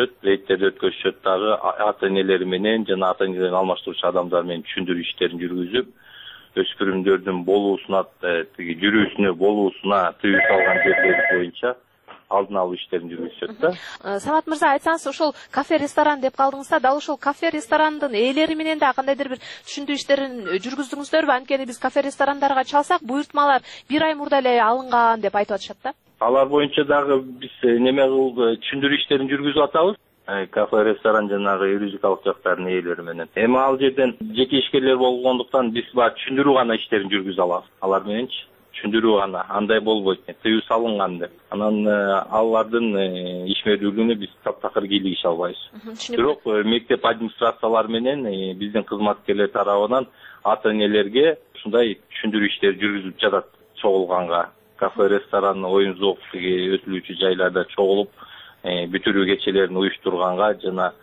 өткөзүшөт, дагы ата-энелер менен жана ата-энелерин алмаштыруучу адамдар менен түшүндүрүү иштерин жүргүзүп, өспүрүмдөрдүн болуусуна, жүрүүсүнө болуусуна тыюу салган жерлери боюнча алдын алуу иштерин жүргүзүшөт да. Самат мырза, айтсаңыз, ошол кафе-ресторан деп калдыңыз да, дал ошол кафе-ресторандын ээлери менен да кандай бир түшүндүрүү иштерин жүргүздүңүздөрбү? Анткени биз кафе-ресторандарга чалсак, буйртмалар 1 ай мурда эле алынган деп айтып атышат да. Алар боюнча дагы биз неме кылып түшүндүрүү иштерин жүргүзүп атабыз. Кафе, ресторан жанагы юридикалык жактардын ээлери менен. Эми ал жерден жеке ишкерлер болгондуктан биз баа түшүндүрүү гана иштерин жүргүзө алабыз. Алар мененчи түшүндүрүү гана, андай болбойт, тыюу салынган деп. Анан алардын ишмердүүлүгүнө биз таптакыр кийлигише албайбыз. Бирок мектеп администрациялары менен биздин кызматкерлер тарабынан ата-энелерге ушундай түшүндүрүү иштери жүргүзүлүп жатат чогулганга. Кафе, ресторан, оюн зоок өтүлүүчү жайларда чогулуп бүтүрүү кечелерин уюштурганга жана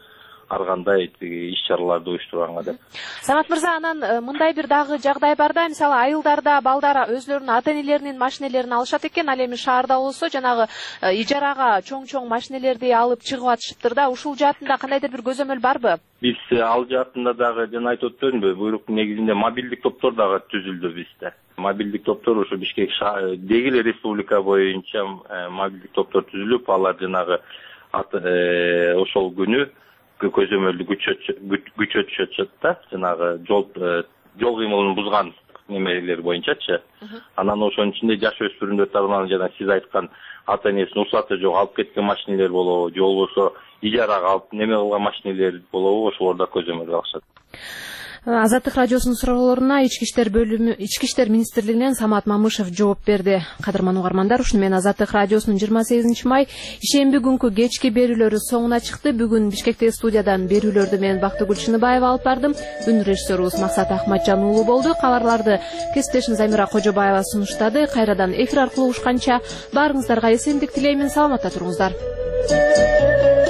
ар кандай иш чараларды уюштурганга деп. Самат мырза, анан мындай бир дагы жагдай бар да, мисалы айылдарда балдар өзлөрүнүн ата-энелеринин машинелерин алышат экен, ал эми шаарда болсо жанагы ижарага чоң машинелерди алып чыгып атышыптыр да. Ушул жаатында кандайдыр бир көзөмөл барбы? Биз ал жаатында дагы жана айтып өттүмбү, буйруктун негизинде мобилдик топтор дагы түзүлдү бизде. Мобилдик топтор ушу Бишкек деги эле республика боюнча мобилдик топтор түзүлүп, алар жанагы ошол күнү көзөмөлдү күчөтүшөт да, жанагы жол кыймылын бузган немелер боюнчачы. Анан ошонун ичинде жаш өспүрүмдөр тарабынан жана сиз айткан ата-энесинин уруксаты жок алып кеткен машинелер болобу, же болбосо ижарага алып неме кылган машинелер болобу, ошолорда көзөмөл алышат. Азаттык радиосунун суроолоруна Ички иштер министрлигинен Самат Мамышев жооп берди. Кадырман угармандар, ушуну менен Азаттык радиосунун 28 май ишемби күнкү кечки берүүлөрү соңуна чыкты. Бүгүн Бишкектеги студиядан берүүлөрдү мен Бактыгүл Чыныбаева алып бардым. Үн режиссерубуз Максат Ахматжан уулу болду. Кабарларды кесиптешим Замира Кожобаева сунуштады. Кайрадан эфир аркылуу угушканча баарыңыздарга эсендик тилеймин. Саламатта туруңуздар.